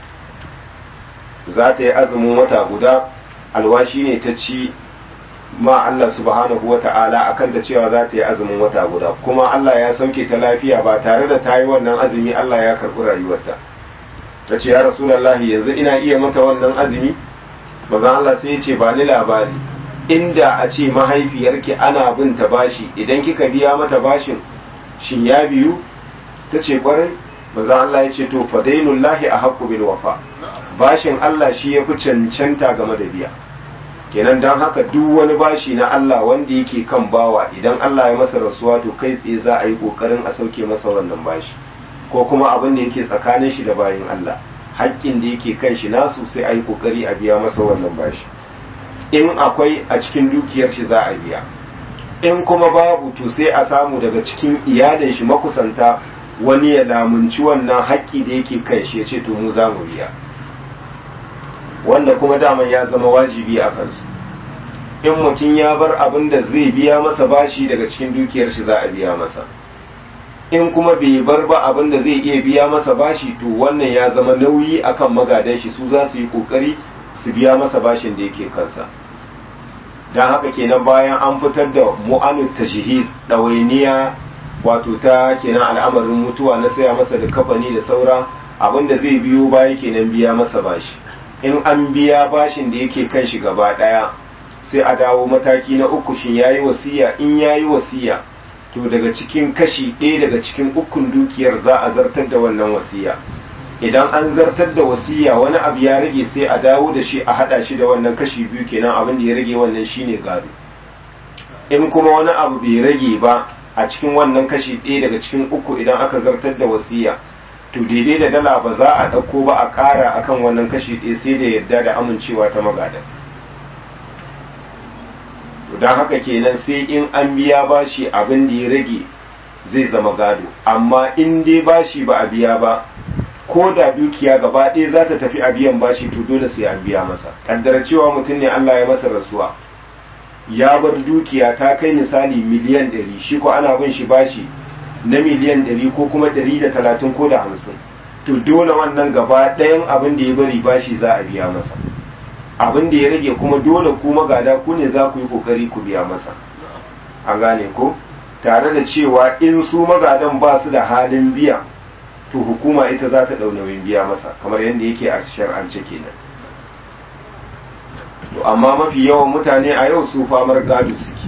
za ta yi azumin wata guda alwashi ne ta ci ma Allah subhanahu wa ta'ala akan ta cewa za ta yi azumin wata guda, kuma Allah ya sauke ta lafiya ba tare da ta yi wannan azumi Allah ya karɓi rayuwarta. Ta ce ya rasulullahi yanzu ina iya mata wannan azumi? Manzon Allah sai ya ce ba ni labari, inda a ce mahaifiyarki ana bin ta bashi idan kika biya mata bashin shin ya biyu? Ta ce kwarai. Manzon Allah ya ce to fadailullahi ahaqqu bil wafa, bashin Allah shi ya fi cancanta game da biya. Kenan don haka duk wani bashi na Allah wanda yake kan bawa idan Allah ya masa rasuwa to kai tsaye za a yi kokarin a sauke masa wannan bashi, ko kuma abin da yake tsakanin shi da bayin Allah haƙƙin da yake kan shi nasu sai a yi kokari a biya masa wannan bashi. In akwai a cikin dukiyar shi za a biya, in kuma babu to sai a samu daga cikin iyalin shi makusanta wani ya lamunci wannan haƙƙi da yake kan shi ya ce to mu za mu biya, wanda kuma daman ya zama wajibi a kansu. In mutum ya bar abin da zai biya masa bashi daga cikin dukiyar shi za a biya masa, in kuma bai bar ba abin da zai iya biya masa bashi to wannan ya zama nauyi akan magadan shi, su za su yi kokari su biya masa bashin da yake kansa. don haka kenan bayan an fitar da mu'anut tajhiz ɗawainiya wato ta kenan al'amarin mutuwa na saya masa da kafani da saura abinda zai biyo baya kenan biya masa bashi. In an biya bashin da yake kan shi gaba daya sai a dawo mataki na uku, shin yayi wasiya? In yayi wasiya to daga cikin kashi ɗaya daga cikin ukun dukiyar za a zartar da wannan wasiya. Idan an zartar da wasiya wani abu ya rage sai a dawo da shi a hada shi da wannan kashi biyu, kenan abin da ya rage wannan shine gado. In kuma wani abu bai rage ba a cikin wannan kashi ɗaya daga cikin uku idan aka zartar da wasiya to daidai da dala ba za a ɗauko ba a ƙara akan wannan kashi ɗaya sai da yarda da amincewa ta magadan. Don haka kenan sai in an biya bashi abin da ya rage zai zama gado, amma in dai bashi ba a biya ba ko da dukiya gaba ɗaya za ta tafi a biyan bashi to dole sai an biya masa. Kaddara cewa mutum ne Allah ya masa rasuwa ya bar dukiya ta kai misali miliyan ɗari, shi ko ana bin shi bashi na miliyan ɗari ko kuma ɗari da talatin ko da hamsin, to dole wannan gaba ɗayan abin da ya bari bashi za a biya masa. Abin da ya rage kuma dole ku magada ku ne za ku yi kokari ku biya masa. An gane ko? tare da cewa in su magadan ba su da halin biya to hukuma ita za ta ɗau nauyin biya masa kamar yadda yake a shar'ance kenan. To amma mafi yawan mutane a yau su famar gado suke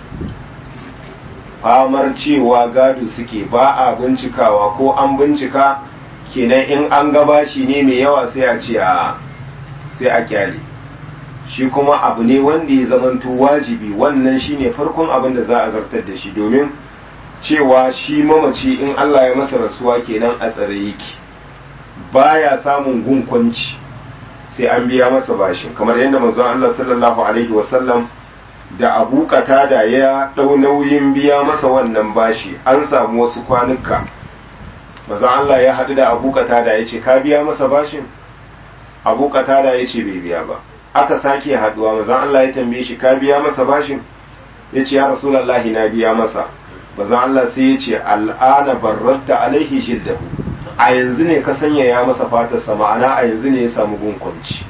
famar cewa gado suke ba a bincikawa, ko an bincika kenan in an gaba shi ne mai yawa sai a ce a sai a kyale shi, kuma abu ne wanda ya zamanto wajibi, wannan shine farkon abin da za a zartar da shi, domin cewa shi mamaci in Allah ya masa rasuwa kenan a tsare yake baya samun gunkwanci sai an biya masa bashin, kamar yadda manzon Allah sallallahu alaihi wasallam da Abu Qatada ya dau nauyin biya masa wannan bashi, an samu wasu kwanuka manzon Allah ya hadu da Abu Qatada ya ce ka biya masa bashin? Abu Qatada ya ce bai biya ba. Aka sake haduwa manzon Allah ya tambaye shi ka biya masa bashin? Ya ce ya Rasulullahi na biya masa. Manzon Allah sai ya ce al'ana barratta alaihi jildahu, a yanzu ne ka sanya ya masa fatarsa, ma'ana a yanzu ne ya samu gunkunci.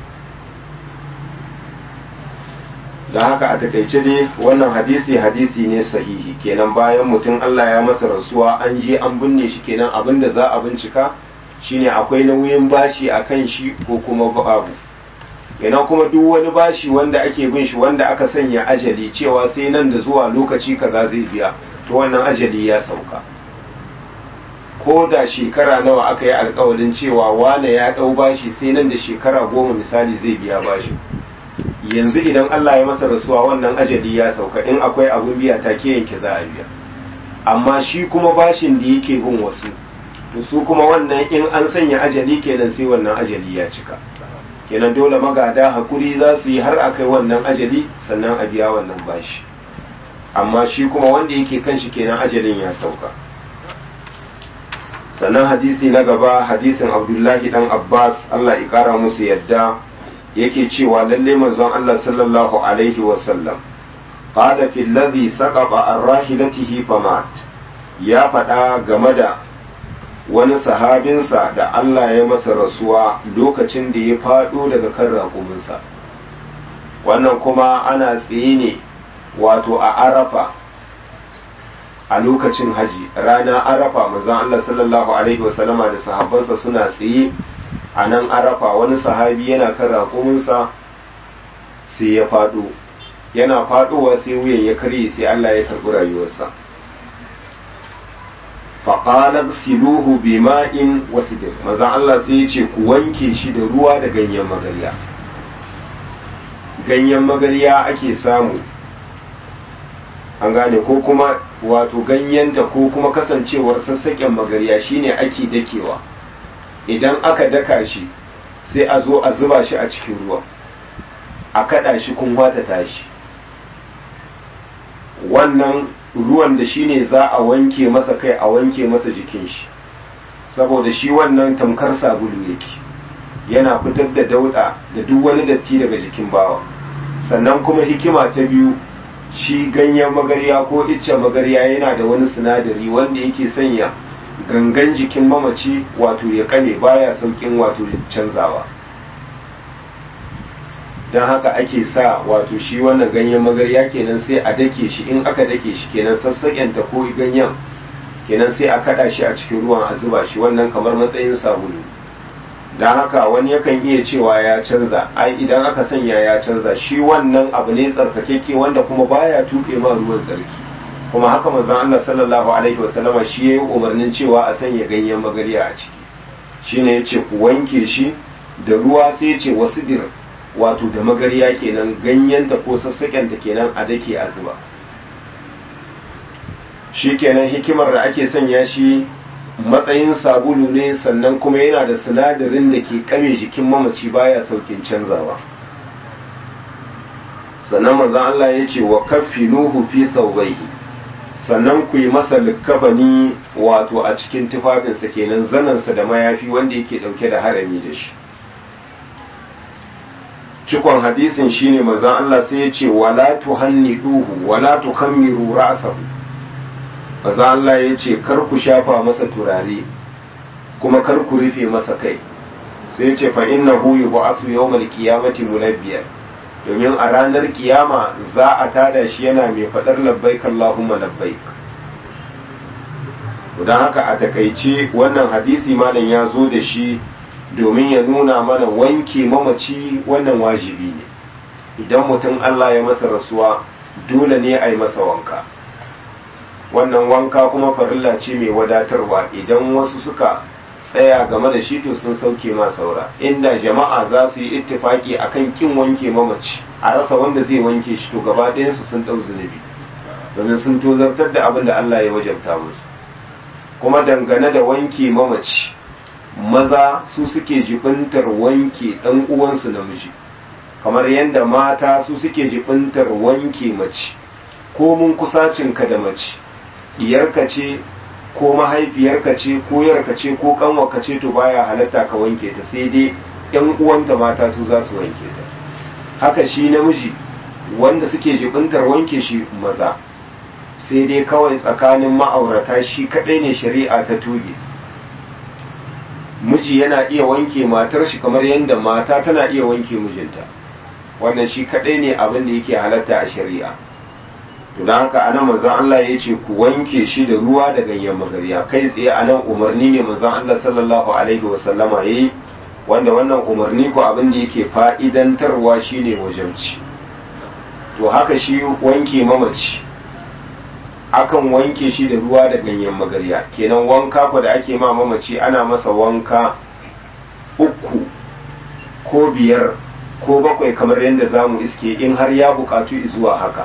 don haka a takaice dai wannan hadisi hadisi ne sahihi, kenan bayan mutum Allah ya masa rasuwa an je an binne shi, kenan abin da za a bincika shine akwai nauyin bashi a kan shi ko kuma babu. Kenan kuma duk wani bashi wanda ake bin shi wanda aka sanya ajali cewa sai nan da zuwa lokaci kaza zai biya, to wannan ajali ya sauka. Ko da shekara nawa aka yi alkawalin cewa wane ya ɗau bashi sai nan da shekara goma misali zai biya bashi, yanzu idan Allah ya masa rasuwa wannan ajali ya sauka, in akwai abun biya take yanke za a biya. Amma shi kuma bashin da yake bin wasu, to su kuma wannan in an sanya ajali kenan sai wannan ajali ya cika, kenan dole magada hakuri za su yi har akai wannan ajali sannan a biya wannan bashi. Amma shi kuma wanda yake kan shi kenan ajalin ya sauka. Sannan hadisi na gaba hadisin Abdullahi dan Abbas Allah ya kara musu yadda yake cewa lalle manzon Allah sallallahu alaihi wasallam qala fil ladhi saqata an rahilatihi famat, ya faɗa game da wani sahabinsa da Allah ya masa rasuwa lokacin da ya faɗo daga kan raƙuminsa. Wannan kuma ana tsaye ne wato a Arafa a lokacin haji, rana Arafa manzon Allah sallallahu alaihi wasallama da sahabbansa suna tsaye a nan Arafa, wani sahabi yana kan raƙuminsa sai ya faɗo, yana faɗowa sai wuyan ya karye sai Allah ya karɓi rayuwarsa. faƙalar siluhu bima'in wasidir, manzon Allah sai ya ce ku wanke shi da ruwa da ganyen magarya. Ganyen magarya ake samu, an gane, ko kuma wato ganyenta ko kuma kasancewar sassaƙen magarya shine ake dakewa, idan aka daka shi sai a zo a zuba shi a cikin ruwa a kada shi kunwa ta tashi, wannan ruwan da shine za a wanke masa kai a wanke masa jikin shi, saboda shi wannan tamkar sabulu yake, yana fitar da dauda da duk wani datti daga jikin bawa. Sannan kuma hikima ta biyu, shi ganyen magarya ko iccen magarya yana da wani sinadari wanda yake sanya gangan jikin mamaci wato ya kame, baya saukin wato canzawa. don haka ake sa wato shi wannan ganyen magarya kenan sai a dake shi, in aka dake shi kenan sassaƙenta ko ganyen kenan sai a kada shi a cikin ruwan a zuba shi, wannan kamar matsayin sabulu. don haka wani yakan iya cewa ya canza, ai idan aka sanya ya canza, shi wannan abu ne tsarkakeke wanda kuma baya tuɓe ma ruwan tsarki, kuma haka manzon Allah sallallahu alaihi wasallama shi yayi umarnin cewa a sanya ganyen magarya a ciki, shine yace ku wanke shi da ruwa, sai yace wasidir wato da magarya kenan, ganyenta ko sassaƙenta kenan a dake a zuba. Shi kenan hikimar da ake sanya shi matsayin sabulu ne, sannan kuma yana da sinadarin da ke kame jikin mamaci baya saukin canzawa. Sannan manzon Allah ya ce wa kaffinuhu fi thawbayhi, sannan ku yi masa likkafani wato a cikin tufafinsa kenan, zanansa da mayafi wanda yake dauke da harami da shi. Cikon hadisin shine manzon Allah sai ya ce wala tuhanniduhu wala tukammiru ra'sahu, manzon Allah ya ce kar ku shafa masa turare kuma kar ku rufe masa kai, sai ya ce fa innahu yub'athu yawmal qiyamati munabbiyan, domin a ranar kiyama za a tada shi yana mai fadar labbaik Allahumma labbaik, don haka a takaice wannan hadisi malam ya zo da shi domin ya nuna mana wanke mamaci wannan wajibi ne. Idan mutum Allah ya masa rasuwa dole ne a yi masa wanka. Wannan wanka kuma farilla ce mai wadatarwa, idan wasu suka tsaya game da shi to sun sauke ma saura. Inda jama'a za su yi ittifaki akan kin wanke mamaci a rasa wanda zai wanke shi, to gaba ɗayansu sun ɗau zunubi domin sun tozartar da abin da Allah ya wajabta musu. Kuma dangane da wanke mamaci, maza su suke jibintar wanke ɗan uwansu namiji, kamar yadda mata su suke jibintar wanke mace. Ko mun kusacinka da mace, diyarka ce ko mahaifiyarka ce ko yarka ce ko kanwarka ce, to baya halatta ka wanke ta, sai dai yan uwanta mata su za su wanke ta. Haka shi namiji wanda suke jibintar wanke shi maza, sai dai kawai tsakanin ma'aurata shi kadai ne shari'a ta tuge. Miji yana iya wanke matar shi kamar yadda mata tana iya wanke mijinta, wannan shi kadai ne abin da yake halatta a shari'a. To da haka anan manzon Allah ya ce ku wanke shi da ruwa da ganyen magarya. Kai tsaye anan umarni ne manzon Allah sallallahu alaihi wasallama yayi, wanda wannan umarni ko abin da yake fa'idantarwa shine wajibci. To haka shi wanke mamaci akan wanke shi da ruwa da ganyen magarya. Kenan wanka ko da ake ma mamaci ana masa wanka uku ko biyar ko bakwai kamar yadda zamu iske in har ya bukatu zuwa haka.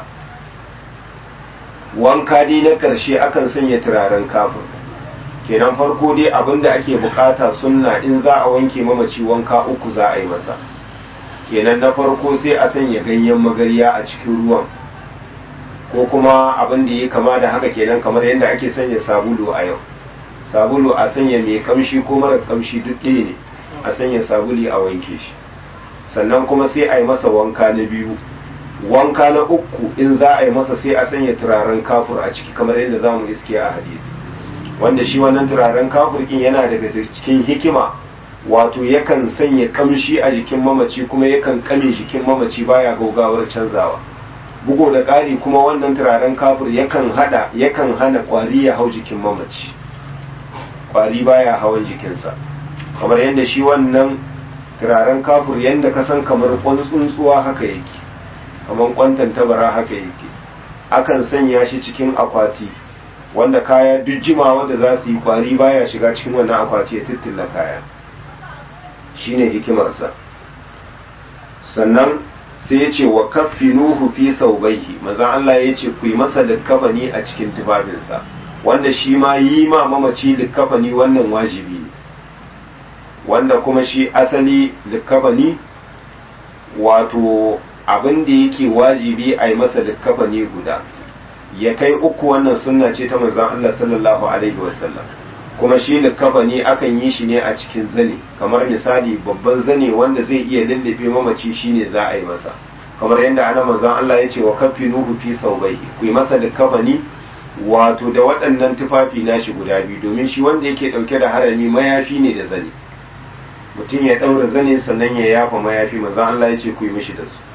Wanka dai na ƙarshe akan sanya turaren kafin. Kenan farko dai abinda ake bukata sunna in za a wanke mamaci wanka uku za a yi masa. Kenan na farko sai a sanya ganyen magarya a cikin ruwan, ko kuma abin da ya kama da haka, kenan kamar yadda ake sanya sabulu a yau. Sabulu a sanya mai kamshi ko mara kamshi duk ɗaya ne, a sanya sabuli a wanke shi. Sannan kuma sai a yi masa wanka na biyu. Wanka na uku in za a yi masa sai a sanya turaren kafur a ciki kamar yadda za mu iske a hadisi, wanda shi wannan turaren kafur ɗin yana daga cikin hikima, wato yakan sanya kamshi a jikin mamaci kuma yakan kame jikin mamaci baya gaugawar canzawa. Bugo da ƙari kuma wannan turaren kafur yakan hada yakan hana kwari ya hau jikin mamaci, kwari baya hawan jikinsa, kamar yadda shi wannan turaren kafur yadda ka san kamar kwan tsuntsuwa haka yake, kamar kwantan tabara haka yake. Akan sanya shi cikin akwati wanda kaya duk jimawa da za su yi kwari baya shiga cikin wannan akwati ya tittilla kaya, shine hikimarsa. Sannan sai ya ce wa kaffinuhu fi saubaihi, maza Allah ya ce ku yi masa likkafani a cikin tufafinsa, wanda shi ma yi ma mamaci likkafani wannan wajibi ne, wanda kuma shi asali likkafani wato abin da yake wajibi a yi masa likkafani guda ya kai uku. Wannan sunna ce ta manzon Allah sallallahu alaihi wasallam. Kuma shi likkafani akan yi shi ne a cikin zane, kamar misali babban zane wanda zai iya lullube mamaci shine za a yi masa, kamar yadda ana manzon Allah ya ce wa kaffinuhu fi saubaihi, ku yi masa likkafani wato da waɗannan tufafi nashi guda biyu, domin shi wanda yake ɗauke da harami mayafi ne da zane. Mutum ya ɗaura zane sannan ya yafa mayafi, manzon Allah ya ce ku yi mishi da su.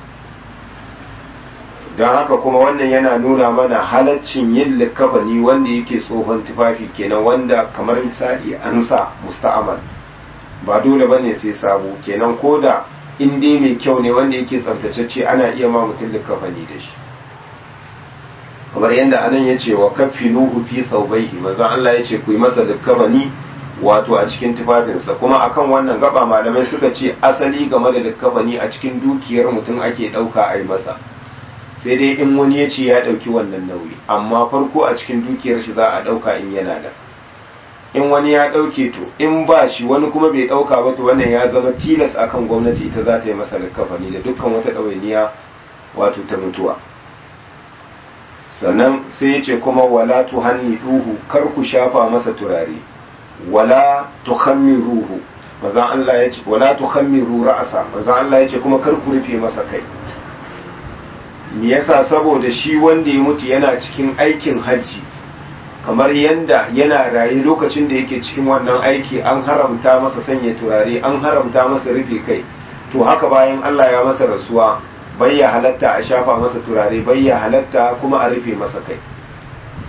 Don haka kuma wannan yana nuna mana halaccin yin likkafani wanda yake tsohon tufafi, kenan wanda kamar misali an sa musta'amal, ba dole bane sai sabo, kenan ko da in dai mai kyau ne wanda yake tsaftatacce ana iya ma mutum likkafani da shi. Kamar yadda anan ya ce wa kaffinuhu fi saubaihi, manzo Allah ya ce ku yi masa likkafani wato a cikin tufafinsa. Kuma akan wannan gaba malamai suka ce asali game da likkafani a cikin dukiyar mutum ake ɗauka a yi masa, sai dai in wani ya ce ya ɗauki wannan nauyi, amma farko a cikin dukiyar shi za a ɗauka in yana da. In wani ya ɗauke to in ba shi wani kuma bai ɗauka ba to wannan ya zama tilas akan gwamnati, ita za ta yi masa likkafani da dukkan wata ɗawainiya wato ta mutuwa. Sannan sai ya ce kuma wala tuhanniduhu, kar ku shafa masa turare, wala tukhammiruhu, maza Allah ya ce wala tukhammiru ra'asa, maza Allah ya ce kuma kar ku rufe masa kai. Me yasa? Saboda shi wanda ya mutu yana cikin aikin hajji, kamar yanda yana raye lokacin da yake cikin wannan aiki an haramta masa sanya turare, an haramta masa rufe kai, to haka bayan Allah ya masa rasuwa bai ya halatta a shafa masa turare, bai ya halatta kuma a rufe masa kai.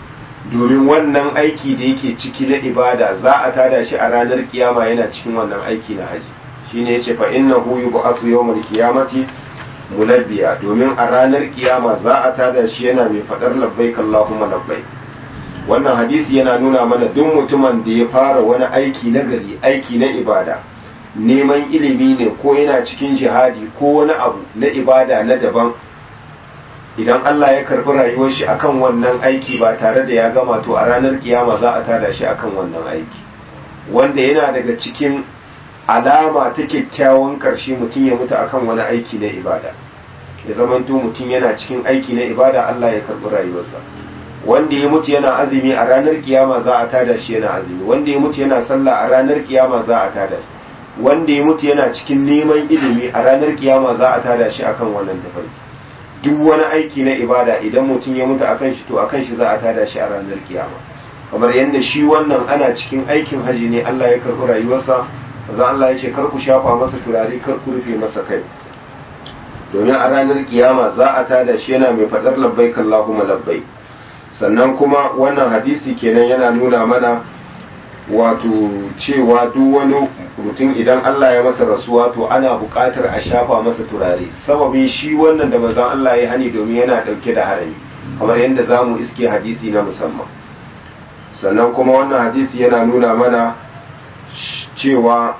domin wannan aiki da yake ciki na ibada za a tada shi a ranar kiyama yana cikin wannan aiki na haji shine yace fa innahu yub'athu yawmal qiyamati mulabbiya, domin a ranar kiyama za a tada shi yana mai fadar labbaik Allahumma labbaik. Wannan hadisi yana nuna mana duk mutumin da ya fara wani aiki na gari, aiki na ibada, neman ilimi ne ko yana cikin jihadi ko wani abu na ibada na daban, idan Allah ya karbi rayuwar shi akan wannan aiki ba tare da ya gama, to a ranar kiyama za a tada shi akan wannan aiki, wanda yana daga cikin alama ta kyakkyawan karshe mutum ya mutu akan wani aiki na ibada, ya zamanto mutum yana cikin aiki na ibada Allah ya karbi rayuwarsa. Wanda ya mutu yana azumi a ranar kiyama za a tada shi yana azumi, wanda ya mutu yana sallah a ranar kiyama za a tada shi, wanda ya mutu yana cikin neman ilimi a ranar kiyama za a tada shi akan wannan tafarki. Duk wani aiki na ibada idan mutum ya mutu akan shi to akan shi za a tada shi a ranar kiyama. Kamar yadda shi wannan ana cikin aikin haji ne Allah ya karbi rayuwarsa, maza Allah ya ce kar ku shafa masa turare, kar ku rufe masa kai, domin a ranar kiyama za a tada shi yana mai faɗar labbaik Allahumma labbaik. Sannan kuma wannan hadisi kenan yana nuna mana wato cewa duk wani mutum idan Allah ya masa rasuwa to ana buƙatar a shafa masa turare, sababin shi wannan da manzon Allah ya hani domin yana ɗauke da harami, kamar yadda za mu iske hadisi na musamman. Sannan kuma wannan hadisi yana nuna mana cewa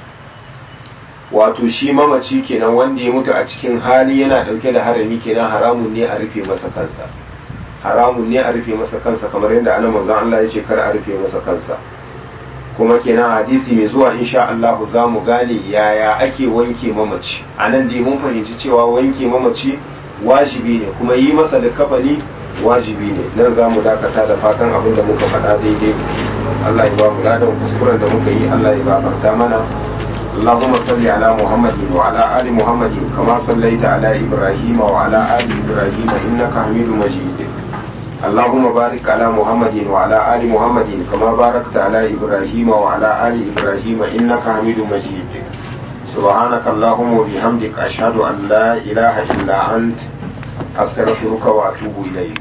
wato shi mamaci kenan wanda ya mutu a cikin hali yana ɗauke da harami kenan haramun ne a rufe masa kansa, haramun ne a rufe masa kansa, kamar yadda ana manzon Allah ya ce kar a rufe masa kansa. Kuma kenan hadisi mai zuwa insha Allah za mu gane yaya ake wanke mamaci. A nan dai mun fahimci cewa wanke mamaci wajibi ne, kuma yi masa da kafani wajibi ne. Nan za mu dakata da fatan abin da muka faɗa daidai Allah ya ba mu ladan, kuskuren da muka yi Allah ya gafarta mana. اللهم صل على محمد وعلى آل محمد كما صليت على إبراهيم وعلى آل إبراهيم إنك حميد مجيد. اللهم بارك على محمد وعلى آل محمد كما باركت على إبراهيم وعلى آل إبراهيم إنك حميد مجيد. سبحانك اللهم وبحمدك أشهد أن لا إله إلا أنت أستغفرك وأتوب إليك.